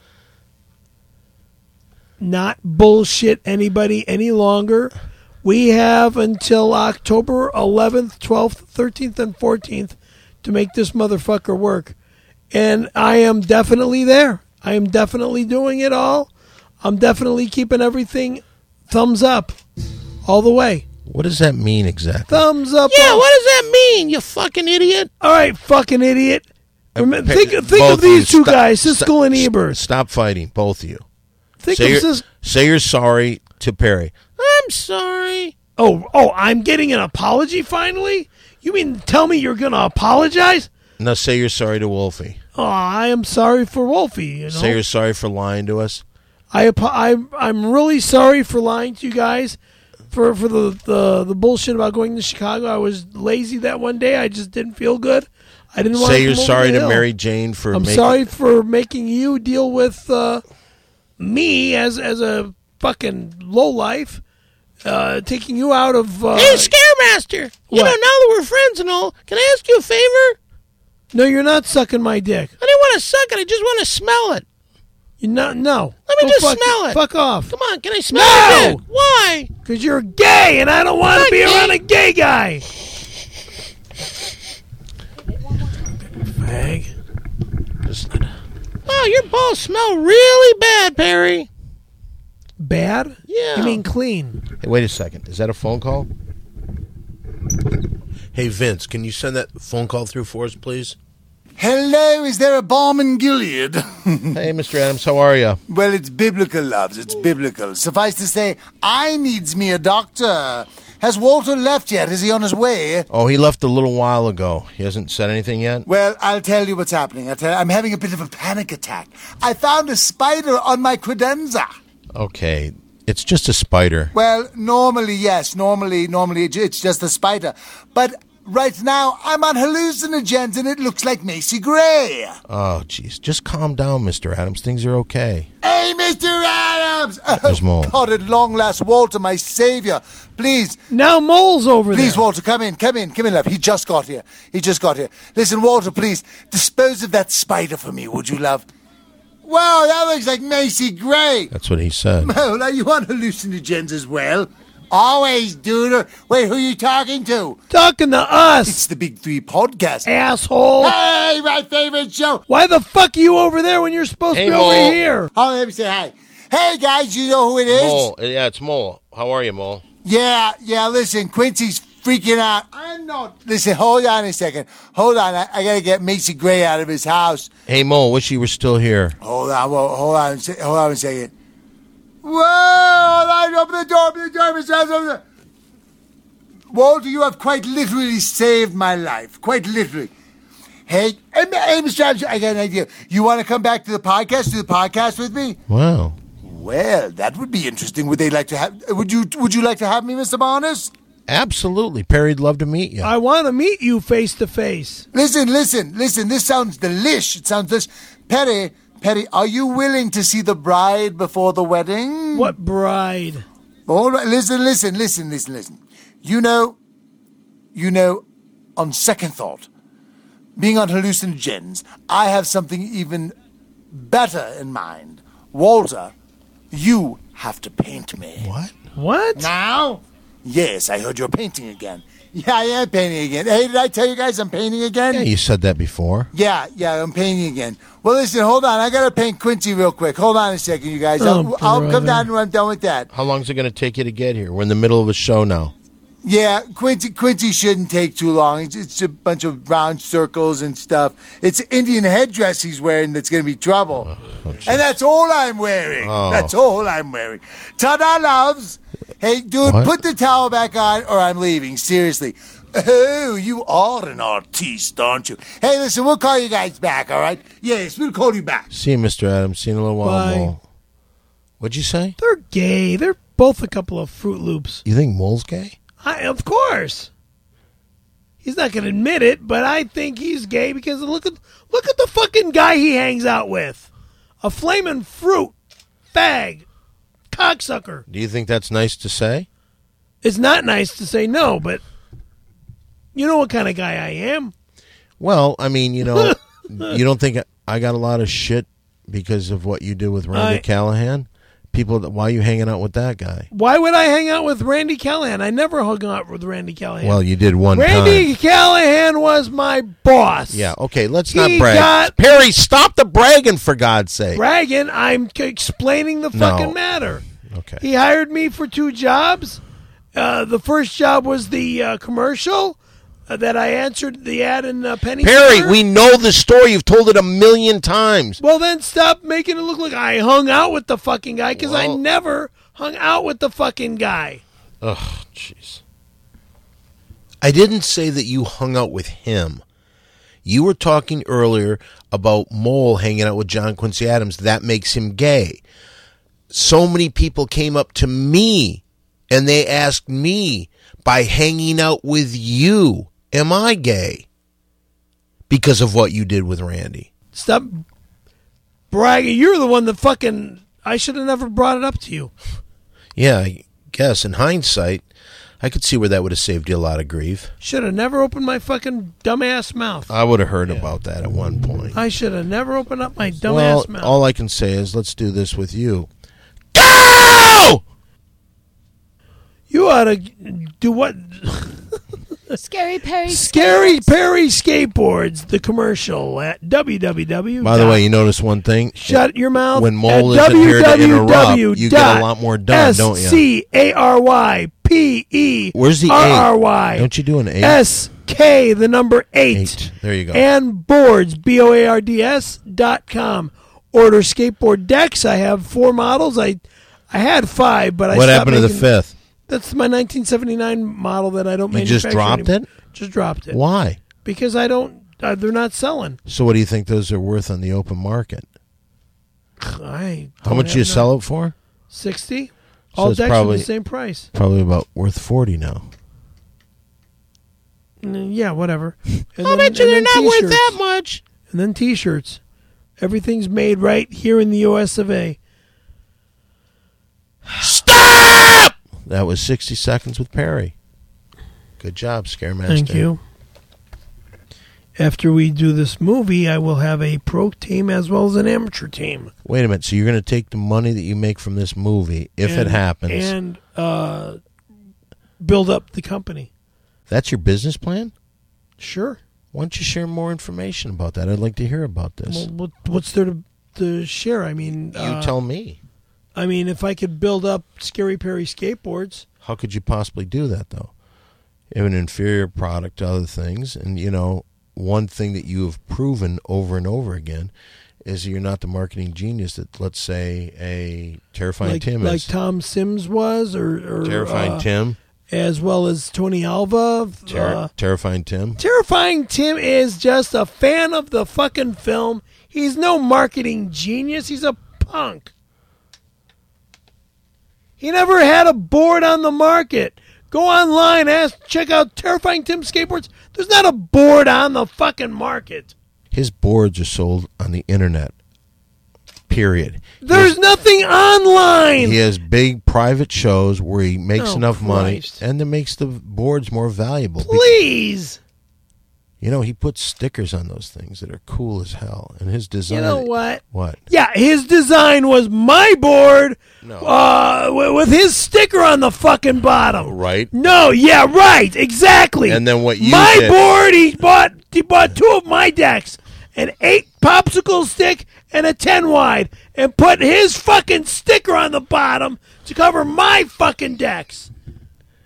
not bullshit anybody any longer. We have until October 11th, 12th, 13th, and 14th to make this motherfucker work. And I am definitely there. I am definitely doing it all. I'm definitely keeping everything thumbs up all the way. What does that mean exactly? Thumbs up. Yeah, what does that mean, you fucking idiot? All right, fucking idiot. Think of Both these you. two guys, Siskel and Ebert. Stop fighting, both of you. Say you're sorry to Perry. I'm sorry. Oh, I'm getting an apology finally? You mean tell me you're going to apologize? Now say you're sorry to Wolfie. Oh, I am sorry for Wolfie. You know? Say you're sorry for lying to us. I'm really sorry for lying to you guys for the bullshit about going to Chicago. I was lazy that one day. I just didn't feel good. I didn't want to say you're sorry to hill. Mary Jane for. I'm sorry for making you deal with me as a fucking lowlife, taking you out of. Hey, Scaremaster! You know, now that we're friends and all, can I ask you a favor? No, you're not sucking my dick. I didn't want to suck it. I just want to smell it. You're not. No. Let me just smell it. Fuck off. Come on, can I smell your dick? Why? Because you're gay, and I don't want to be around a gay guy. Fag. Wow, your balls smell really bad, Perry. Bad? Yeah. You mean clean? Hey, wait a second. Is that a phone call? Hey, Vince, can you send that phone call through for us, please? Hello, is there a balm in Gilead? Hey, Mr. Adams, how are you? Well, it's biblical, loves. It's biblical. Suffice to say, I needs me a doctor. Has Walter left yet? Is he on his way? Oh, he left a little while ago. He hasn't said anything yet? Well, I'll tell you what's happening. I'm having a bit of a panic attack. I found a spider on my credenza. Okay, it's just a spider. Well, normally, yes. Normally, it's just a spider. But right now, I'm on hallucinogens, and it looks like Macy Gray. Oh, jeez. Just calm down, Mr. Adams. Things are okay. Hey, Mr. Adams! There's Mole. God, at long last, Walter, my savior. Please. Now Mole's over there. Please, Walter, come in, love. He just got here. Listen, Walter, please, dispose of that spider for me, would you, love? Wow, that looks like Macy Gray. That's what he said. Well, are you on hallucinogens as well? Always, dude. Wait, who are you talking to? Talking to us. It's the Big Three podcast. Asshole. Hey, my favorite show. Why the fuck are you over there when you're supposed to be Mole. over here? Oh, let me say hi. Hey, guys, you know who it is? Mole. Yeah, it's Mole. How are you, Mole? Yeah, listen, Quincy's freaking out. I'm not. Listen, hold on a second. Hold on. I got to get Macy Gray out of his house. Hey, Mole, wish you were still here. Hold on a second. Whoa! Open the door, Mr. Adams. Walter, you have quite literally saved my life. Quite literally. Hey, Mr. Adams, I got an idea. You want to come back to the podcast, do the podcast with me? Wow. Well, that would be interesting. Would you like to have me, Mr. Barnes? Absolutely. Perry'd love to meet you. I want to meet you face to face. Listen. This sounds delish. It sounds delish. Perry, are you willing to see the bride before the wedding? What bride? All right, listen. You know, on second thought, being on hallucinogens, I have something even better in mind. Walter, you have to paint me. What? Now? Yes, I heard you're painting again. Yeah, I am painting again. Hey, did I tell you guys I'm painting again? Yeah, you said that before. Yeah, I'm painting again. Well, listen, hold on. I got to paint Quincy real quick. Hold on a second, you guys. I'll come down when I'm done with that. How long is it going to take you to get here? We're in the middle of a show now. Yeah, Quincy shouldn't take too long. It's a bunch of round circles and stuff. It's Indian headdress he's wearing that's going to be trouble. And that's all I'm wearing. Oh. That's all I'm wearing. Ta-da, loves. Hey, dude, What? put the towel back on or I'm leaving. Seriously. Oh, you are an artiste, aren't you? Hey, listen, we'll call you guys back, all right? Yes, we'll call you back. See you, Mr. Adams. See you in a little while, Bye. Mole. What'd you say? They're gay. They're both a couple of Fruit Loops. You think Mole's gay? Of course. He's not going to admit it, but I think he's gay because look at the fucking guy he hangs out with. A flaming fruit fag cocksucker. Do you think that's nice to say? It's not nice to say no, but you know what kind of guy I am. Well, I mean, you know, you don't think I got a lot of shit because of what you did with Randy Callahan? People, why are you hanging out with that guy? Why would I hang out with Randy Callahan? I never hung out with Randy Callahan. Well, you did one Randy time. Callahan was my boss. Yeah, okay, let's not He brag. got- Perry, stop the bragging, for God's sake. Bragging, I'm explaining the fucking matter. Okay. He hired me for 2 jobs. The first job was the commercial that I answered the ad in Penny Perry, Center. we know the story. You've told it 1,000,000 times. Well, then stop making it look like I hung out with the fucking guy because I Well- never hung out with the fucking guy. Ugh, jeez. I didn't say that you hung out with him. You were talking earlier about Mole hanging out with John Quincy Adams. That makes him gay. So many people came up to me and they asked me, by hanging out with you, am I gay? Because of what you did with Randy. Stop bragging. You're the one that fucking... I should have never brought it up to you. Yeah, I guess in hindsight, I could see where that would have saved you a lot of grief. Should have never opened my fucking dumbass mouth. I would have heard about that at one point. I should have never opened up my dumbass Well, mouth. all I can say is let's do this with you. Go! You ought to do what? Scary Perry. Scary Perry Skateboards, the commercial at www. By the way, you notice one thing? Shut your mouth. When Mole at isn't here to interrupt, you get a lot more done, don't you? SCARYPE. Where's the RRY. eight? Don't you do an 8? SK, the number 8. There you go. And boards, BOARDS.com. Order skateboard decks. I have 4 models. I had 5, but I What stopped happened to the making- 5th? That's my 1979 model that I don't You manufacture just dropped anymore. it? Just dropped it. Why? Because I don't. They're not selling. So what do you think those are worth on the open market? I How don't much do you have sell it for? 60. So All it's decks probably- are the same price. Probably about worth 40 now. Yeah, whatever. And I'll bet you they're not worth t-shirts. that much. And then T-shirts. Everything's made right here in the U.S. of A. Stop! That was 60 Seconds with Perry. Good job, Scaremaster. Thank you. After we do this movie, I will have a pro team as well as an amateur team. Wait a minute. So you're going to take the money that you make from this movie, if it happens. and build up the company. That's your business plan? Sure. Why don't you share more information about that? I'd like to hear about this. Well, what's there to share? I mean, You tell me. I mean, if I could build up Scary Perry skateboards, How could you possibly do that, though? You have an inferior product to other things, and, you know, one thing that you have proven over and over again is you're not the marketing genius that, let's say, a Terrifying Tim like is. Tom Sims was, or Terrifying Tim. as well as Tony Alva. Terrifying Tim. Terrifying Tim is just a fan of the fucking film. He's no marketing genius. He's a punk. He never had a board on the market. Go online, check out Terrifying Tim Skateboards. There's not a board on the fucking market. His boards are sold on the internet. Period. There's nothing online. He has big private shows where he makes Oh, enough money Christ. and that makes the boards more valuable. Please. You know, he puts stickers on those things that are cool as hell. And his design. You know what? What? Yeah, his design was my board with his sticker on the fucking bottom. Right. No, yeah, right, exactly. And then what you my did- board, he bought 2 of my decks, an 8 popsicle stick and a 10 wide, and put his fucking sticker on the bottom to cover my fucking decks.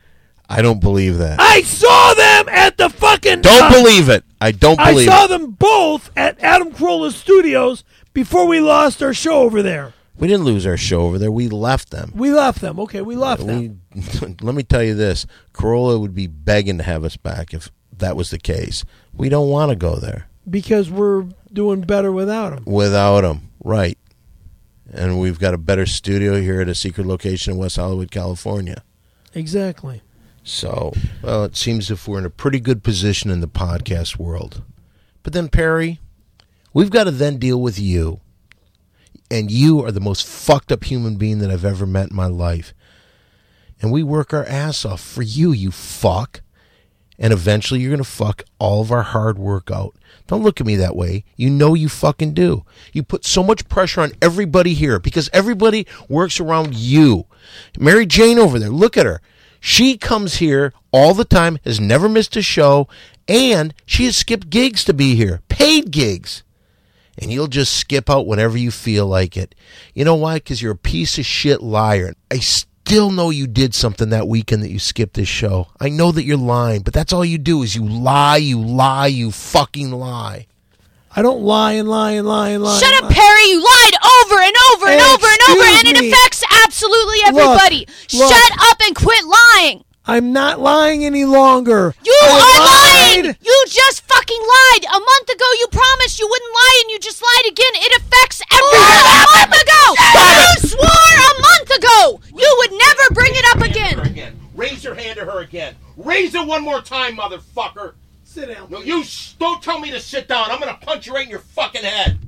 I don't believe that. I saw them at the fucking... Don't believe it. I don't believe I saw it. them both at Adam Carolla's studios before we lost our show over there. We didn't lose our show over there. We left them. We left them. Okay, we left them. Let me tell you this. Carolla would be begging to have us back if that was the case. We don't want to go there. Because we're doing better without them. Without them, right. And we've got a better studio here at a secret location in West Hollywood, California. Exactly. So, well, it seems as if we're in a pretty good position in the podcast world. But then, Perry, we've got to then deal with you. And you are the most fucked up human being that I've ever met in my life. And we work our ass off for you, you fuck. And eventually you're going to fuck all of our hard work out. Don't look at me that way. You know you fucking do. You put so much pressure on everybody here because everybody works around you. Mary Jane over there, look at her. She comes here all the time, has never missed a show, and she has skipped gigs to be here, paid gigs. And you'll just skip out whenever you feel like it. You know why? Because you're a piece of shit liar. I still know you did something that weekend that you skipped this show. I know that you're lying, but that's all you do is you lie, you fucking lie. I don't lie and lie and lie and lie. Shut up, Perry. You lied over and over and over and over, and it affects absolutely everybody. Look. Shut up and quit lying. I'm not lying any longer. You are lying. You just fucking lied. A month ago, you promised you wouldn't lie, and you just lied again. It affects everyone. A month ago. You swore a month ago you would never bring it up again. Raise your hand to her again. Raise it one more time, motherfucker. Sit down. No, you don't tell me to sit down. I'm going to punch you right in your fucking head.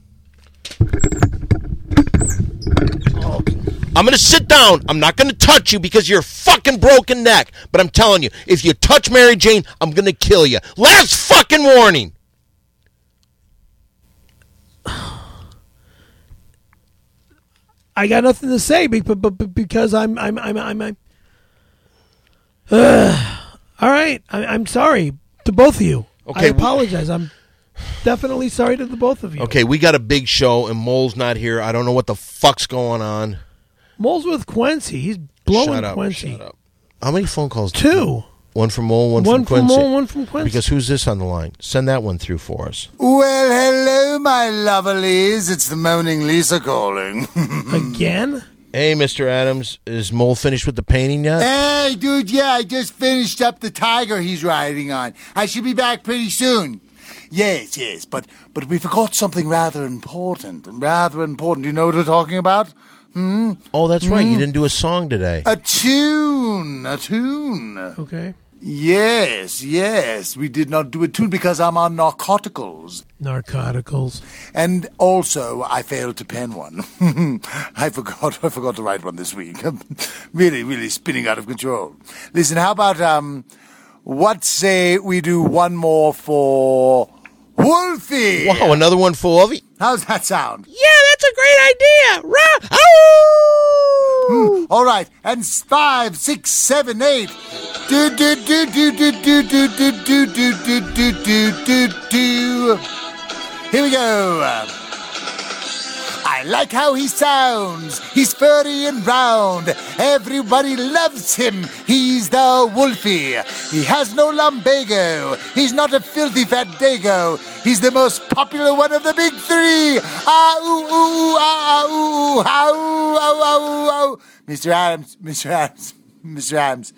I'm going to sit down. I'm not going to touch you because you're a fucking broken neck. But I'm telling you, if you touch Mary Jane, I'm going to kill you. Last fucking warning. I got nothing to say because I'm all right. I'm sorry to both of you. Okay, I apologize. I'm definitely sorry to the both of you. Okay, we got a big show and Mole's not here. I don't know what the fuck's going on. Mole's with Quincy. He's blowing Shut up, Quincy. Shut up. How many phone calls? Two. One from Mole, one from from Quincy. Mole, one from Quincy. Because who's this on the line? Send that one through for us. Well, hello, my lovelies. It's the Moaning Lisa calling. Again? Hey, Mr. Adams, is Mole finished with the painting yet? Hey, dude, yeah, I just finished up the tiger he's riding on. I should be back pretty soon. Yes, but we forgot something rather important. You know what we're talking about? Oh, that's right. You didn't do a song today. A tune. Okay. Yes, we did not do a tune because I'm on narcoticals. Narcoticals. And also, I failed to pen one. I forgot to write one this week. I'm really spinning out of control. Listen, how about, what say we do one more for Wolfie? Wow, another one for Wolfie? How's that sound? Yeah, that's a great idea. All right, and 5, 6, 7, 8. Do. Here we go. I like how he sounds. He's furry and round. Everybody loves him. He's the Wolfie. He has no lumbago. He's not a filthy fat dago. He's the most popular one of the big three. Ah, ooh, ooh, ah, ooh, ah, ooh, ah, ooh. Mr. Adams.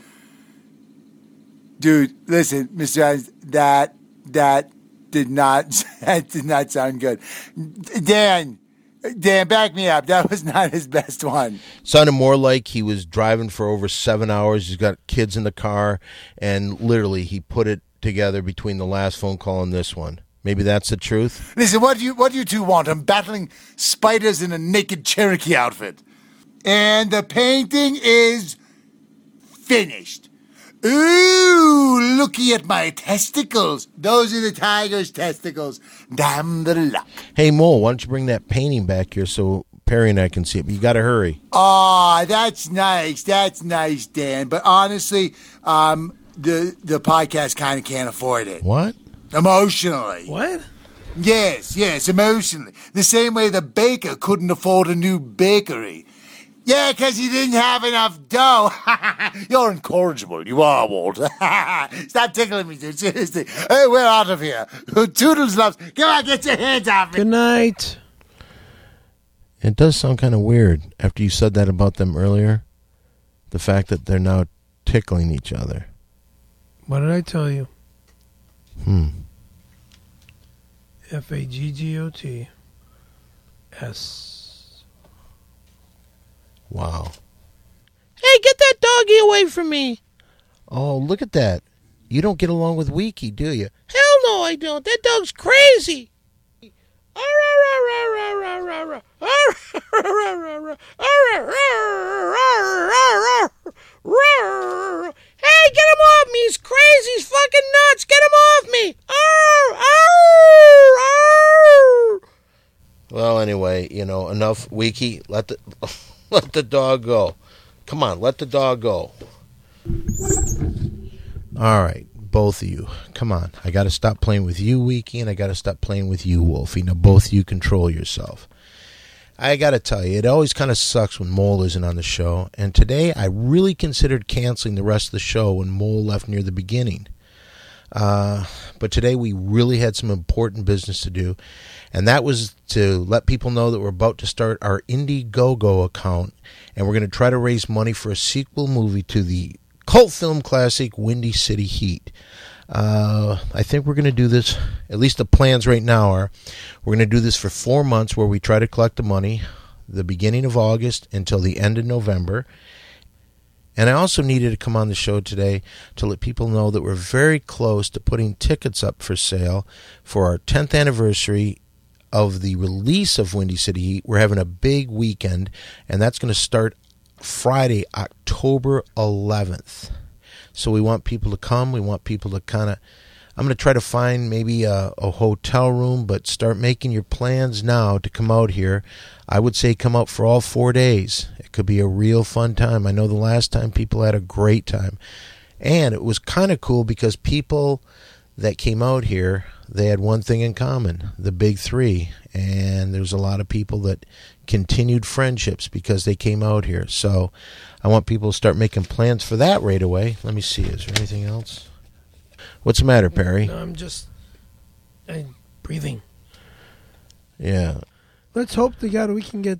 Dude, listen, Mr. Adams, that did not sound good. Dan, back me up. That was not his best one. Sounded more like he was driving for over 7 hours. He's got kids in the car, and literally he put it together between the last phone call and this one. Maybe that's the truth. Listen, what do you two want? I'm battling spiders in a naked Cherokee outfit. And the painting is finished. Ooh, looky at my testicles. Those are the tiger's testicles. Damn the luck. Hey, Mole, why don't you bring that painting back here so Perry and I can see it? But you got to hurry. Aw, that's nice. That's nice, Dan. But honestly, the podcast kind of can't afford it. What? Emotionally. What? Yes, emotionally. The same way the baker couldn't afford a new bakery. Yeah, because you didn't have enough dough. You're incorrigible. You are, Walt. Stop tickling me, dude. Seriously. Hey, we're out of here. Toodles loves. Come on, get your hands off me. Good night. It does sound kind of weird after you said that about them earlier. The fact that they're now tickling each other. What did I tell you? FAGGOTS. Wow. Hey, get that doggy away from me. Oh, look at that. You don't get along with Wiki, do you? Hell no, I don't. That dog's crazy. Hey, get him off me. He's crazy. He's fucking nuts. Get him off me. Well, anyway, enough, Wiki. Let the dog go. Come on, let the dog go. All right, both of you. Come on. I got to stop playing with you, Wiki, and I got to stop playing with you, Wolfie. Now, both of you control yourself. I got to tell you, it always kind of sucks when Mole isn't on the show, and today I really considered canceling the rest of the show when Mole left near the beginning. But today we really had some important business to do, and that was to let people know that we're about to start our Indiegogo account, and we're going to try to raise money for a sequel movie to the cult film classic Windy City Heat. I think we're going to do this, at least the plans right now are, we're going to do this for 4 months where we try to collect the money, the beginning of August until the end of November. And I also needed to come on the show today to let people know that we're very close to putting tickets up for sale for our 10th anniversary of the release of Windy City Heat. We're having a big weekend, and that's going to start Friday, October 11th. So we want people to come. We want people to I'm going to try to find maybe a hotel room, but start making your plans now to come out here. I would say come out for all 4 days. It could be a real fun time. I know the last time people had a great time. And it was kind of cool because people that came out here, they had one thing in common, the big three. And there's a lot of people that continued friendships because they came out here. So I want people to start making plans for that right away. Let me see. Is there anything else? What's the matter, Perry? No, I'm breathing. Yeah. Let's hope to God we can get.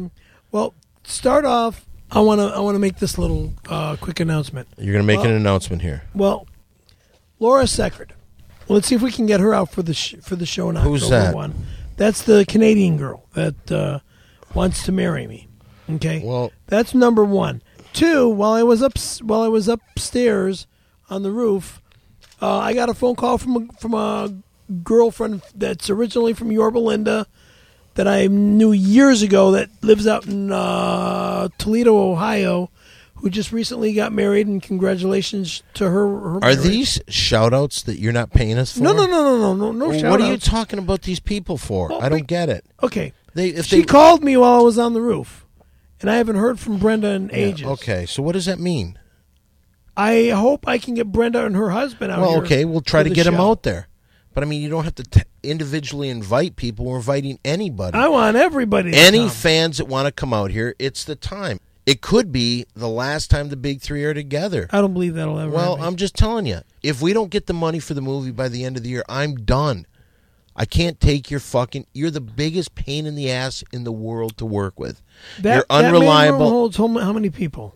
Start off. I want to make this little quick announcement. You're going to make an announcement here. Well, Laura Seckert. Let's see if we can get her out for the show in October. Who's that? 1. That's the Canadian girl that wants to marry me. Okay. Well, that's number 1. 2. While I was upstairs on the roof, I got a phone call from a girlfriend that's originally from Yorba Linda that I knew years ago that lives out in Toledo, Ohio, who just recently got married, and congratulations to her Are marriage. these shout-outs that you're not paying us for? No shout-outs. What are you talking about these people for? Well, I don't get it. Okay. She called me while I was on the roof, and I haven't heard from Brenda in ages. Okay, so what does that mean? I hope I can get Brenda and her husband out here. Well, okay, we'll try to get them show. out there. But, I mean, you don't have to individually invite people. We're inviting anybody. I want everybody to Any come. fans that want to come out here, it's the time. It could be the last time the big three are together. I don't believe that'll ever Well, happen. I'm just telling you, if we don't get the money for the movie by the end of the year, I'm done. I can't take your you're the biggest pain in the ass in the world to work with. You're unreliable. That main room holds how many people?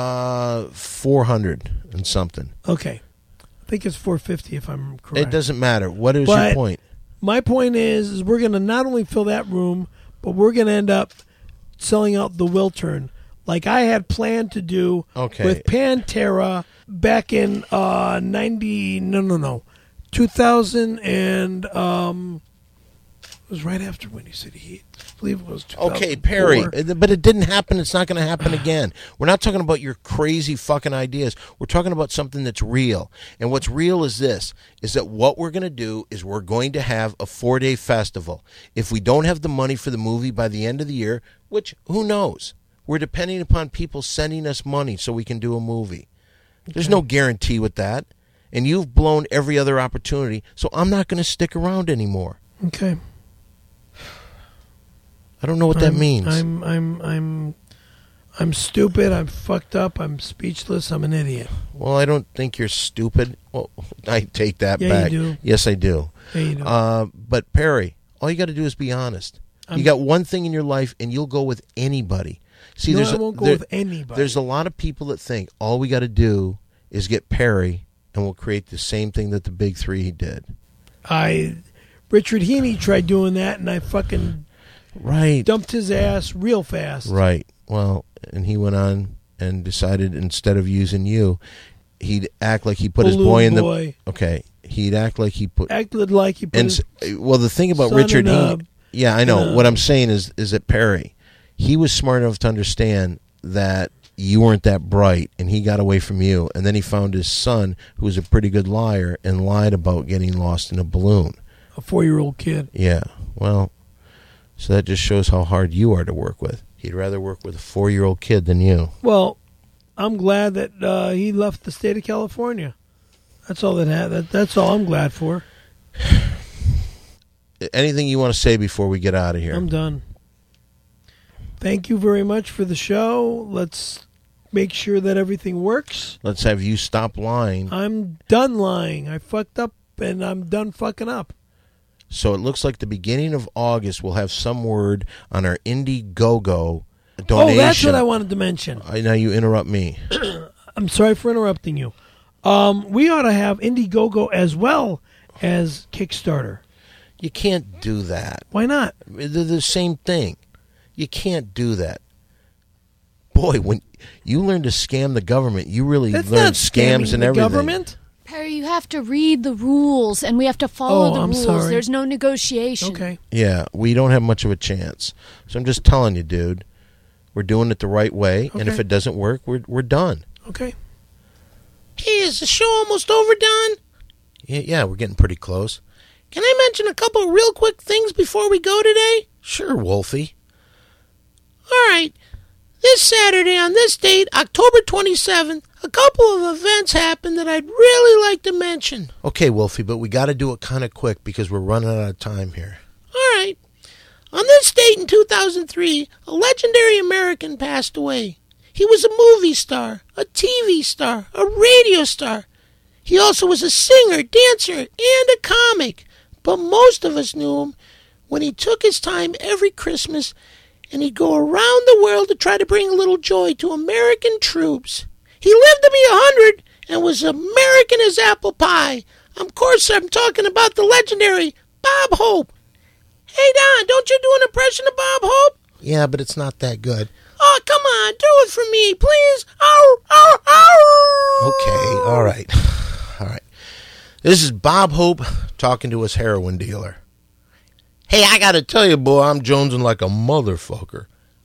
400 and something. Okay. I think it's 450 if I'm correct. It doesn't matter. What is your point? My point is we're going to not only fill that room, but we're going to end up selling out the Wiltern like I had planned to do with Pantera back in 2000 and it was right after Windy City Heat. I believe it was 2004. Okay, Perry, but it didn't happen. It's not going to happen again. We're not talking about your crazy fucking ideas. We're talking about something that's real. And what's real is this, is that what we're going to do is we're going to have a 4-day festival. If we don't have the money for the movie by the end of the year, which, who knows? We're depending upon people sending us money so we can do a movie. Okay. There's no guarantee with that. And you've blown every other opportunity, so I'm not going to stick around anymore. Okay. I don't know what that means. I'm I'm stupid. I'm fucked up. I'm speechless. I'm an idiot. Well, I don't think you're stupid. Well, I take that Yeah, back. you do. Yes, I do. Yeah, you do. But Perry, all you got to do is be honest. You got one thing in your life, and you'll go with anybody. See, I won't go with anybody. There's a lot of people that think all we got to do is get Perry, and we'll create the same thing that the big three did. Richard Heaney tried doing that, and I fucking dumped his ass real fast. Right. Well, and he went on and decided instead of using you, he'd act like he put his boy in the. Okay. He'd act like he put. Acted like he put. And well, the thing about son Richard in Heaney. Yeah, I know. What I'm saying is that Perry, he was smart enough to understand that you weren't that bright, and he got away from you. And then he found his son, who was a pretty good liar, and lied about getting lost in a balloon. A 4-year-old kid. Yeah. Well, so that just shows how hard you are to work with. He'd rather work with a 4-year-old kid than you. Well, I'm glad that he left the state of California. That's all that's all I'm glad for. Anything you want to say before we get out of here? I'm done. Thank you very much for the show. Let's make sure that everything works. Let's have you stop lying. I'm done lying. I fucked up, and I'm done fucking up. So it looks like the beginning of August we'll have some word on our Indiegogo donation. Oh, that's what I wanted to mention. Now you interrupt me. I'm sorry for interrupting you. We ought to have Indiegogo as well as Kickstarter. You can't do that. Why not? They're the same thing. You can't do that. Boy, when you learn to scam the government, you really learn scams and everything. Government? Perry, you have to read the rules, and we have to follow the rules. Sorry. There's no negotiation. Okay. Yeah, we don't have much of a chance. So I'm just telling you, dude, we're doing it the right way, and if it doesn't work, we're done. Okay. Hey, is the show almost over, Don? Yeah, we're getting pretty close. Can I mention a couple of real quick things before we go today? Sure, Wolfie. All right. This Saturday on this date, October 27th, a couple of events happened that I'd really like to mention. Okay, Wolfie, but we got to do it kind of quick because we're running out of time here. All right. On this date in 2003, a legendary American passed away. He was a movie star, a TV star, a radio star. He also was a singer, dancer, and a comic. But most of us knew him when he took his time every Christmas and he'd go around the world to try to bring a little joy to American troops. He lived to be 100 and was American as apple pie. Of course, I'm talking about the legendary Bob Hope. Hey, Don, don't you do an impression of Bob Hope? Yeah, but it's not that good. Oh, come on, do it for me, please. Ow, ow, ow. Okay, all right. All right. This is Bob Hope talking to his heroin dealer. Hey, I got to tell you, boy, I'm jonesing like a motherfucker.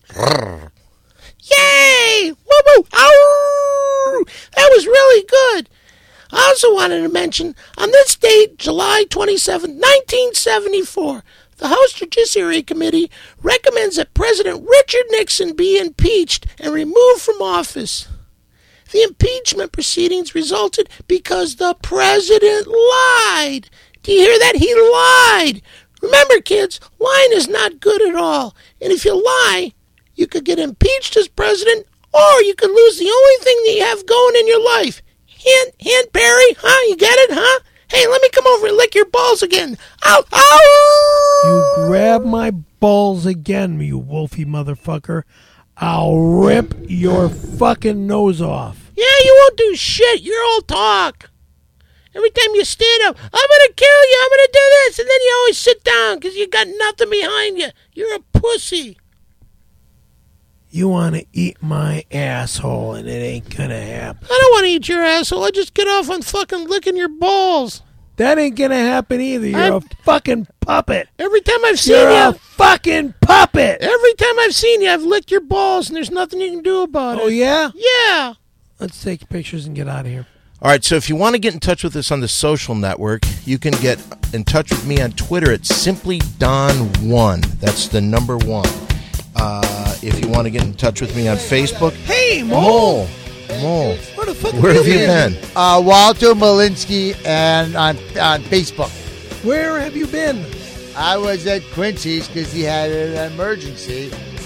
Yay! Woo-woo! Ow! That was really good. I also wanted to mention, on this date, July 27, 1974, the House Judiciary Committee recommends that President Richard Nixon be impeached and removed from office. The impeachment proceedings resulted because the president lied. Do you hear that? He lied. Remember, kids, lying is not good at all. And if you lie, you could get impeached as president, or you could lose the only thing that you have going in your life. Hint, Perry, huh? You get it, huh? Hey, let me come over and lick your balls again. Ow, ow! You grab my balls again, you wolfy motherfucker. I'll rip your fucking nose off. Yeah, you won't do shit. You're all talk. Every time you stand up, I'm going to kill you, I'm going to do this, and then you always sit down because you got nothing behind you. You're a pussy. You want to eat my asshole, and it ain't going to happen. I don't want to eat your asshole. I just get off on fucking licking your balls. That ain't going to happen either. You're a fucking puppet. Every time I've seen You're you... a fucking puppet. Every time I've seen you, I've licked your balls, and there's nothing you can do about it. Oh, yeah? Yeah. Let's take pictures and get out of here. All right, so if you want to get in touch with us on the social network, you can get in touch with me on Twitter at SimplyDon1. That's the number 1. If you want to get in touch with me on Facebook, hey, Mole. Where the fuck have you been? Walter Malinsky and on Facebook. Where have you been? I was at Quincy's because he had an emergency,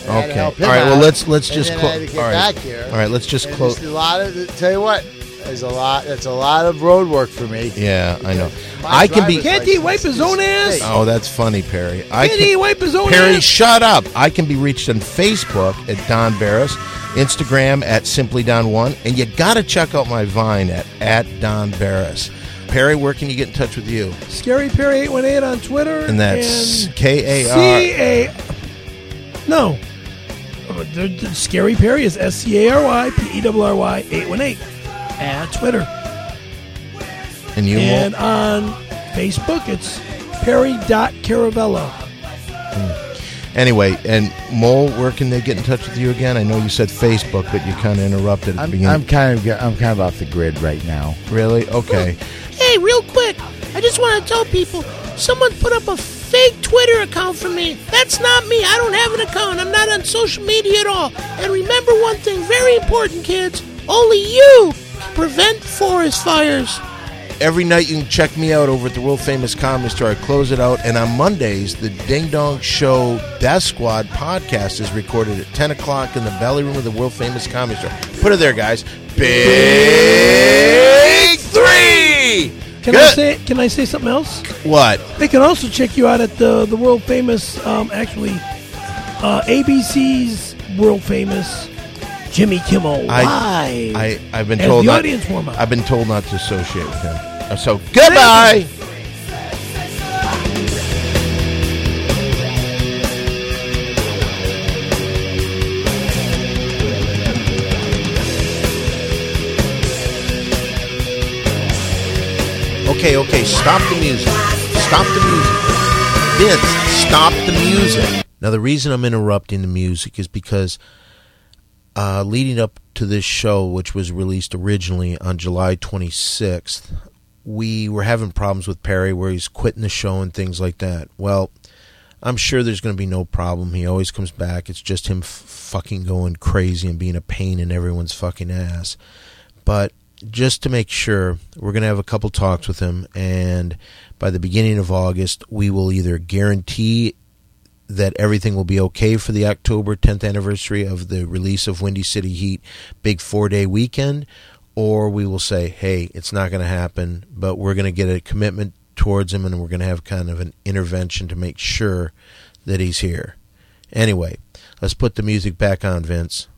I had to Okay. help him All right. Well, out, let's and just then I close. had to get All right. back here. All right. Let's just And close. there's a lot of. Tell you what, there's a lot. That's a lot of road work for me. Yeah, I know. My I can be. driver's Can't he license wipe his is own ass? fake. Oh, that's funny, Perry. Can't he wipe his own Perry, ass? shut up. I can be reached on Facebook at Don Barris, Instagram at SimplyDon1, and you got to check out my Vine at Don Barris. Perry, where can you get in touch with you? Scary Perry 818 on Twitter. And that's and K-A-R. No. The Scary Perry is SCARYPERRY 818 at Twitter. And you And on Facebook, it's Perry.Caravello. Anyway, and Mole, where can they get in touch with you again? I know you said Facebook, but you kind of interrupted at the beginning. I'm kind of off the grid right now. Really? Okay. Hey, real quick, I just want to tell people, someone put up a fake Twitter account for me. That's not me. I don't have an account. I'm not on social media at all. And remember one thing, very important, kids. Only you can prevent forest fires. Every night you can check me out over at the world famous Comedy Store. I close it out, and on Mondays the Ding Dong Show Death Squad podcast is recorded at 10 o'clock in the belly room of the world famous Comedy Store. Put it there, guys. Big 3. Can I say something else? What? They can also check you out at the world famous, ABC's world famous Jimmy Kimmel Live. I've been As told the not, audience warm up. I've been told not to associate with him. So goodbye. Okay, stop the music. Stop the music. Vince, stop the music. Now, the reason I'm interrupting the music is because leading up to this show, which was released originally on July 26th, we were having problems with Perry where he's quitting the show and things like that. Well, I'm sure there's going to be no problem. He always comes back. It's just him fucking going crazy and being a pain in everyone's fucking ass. But just to make sure, we're going to have a couple talks with him, and by the beginning of August, we will either guarantee that everything will be okay for the October 10th anniversary of the release of Windy City Heat big 4-day weekend, or we will say, hey, it's not going to happen, but we're going to get a commitment towards him, and we're going to have kind of an intervention to make sure that he's here. Anyway, let's put the music back on, Vince.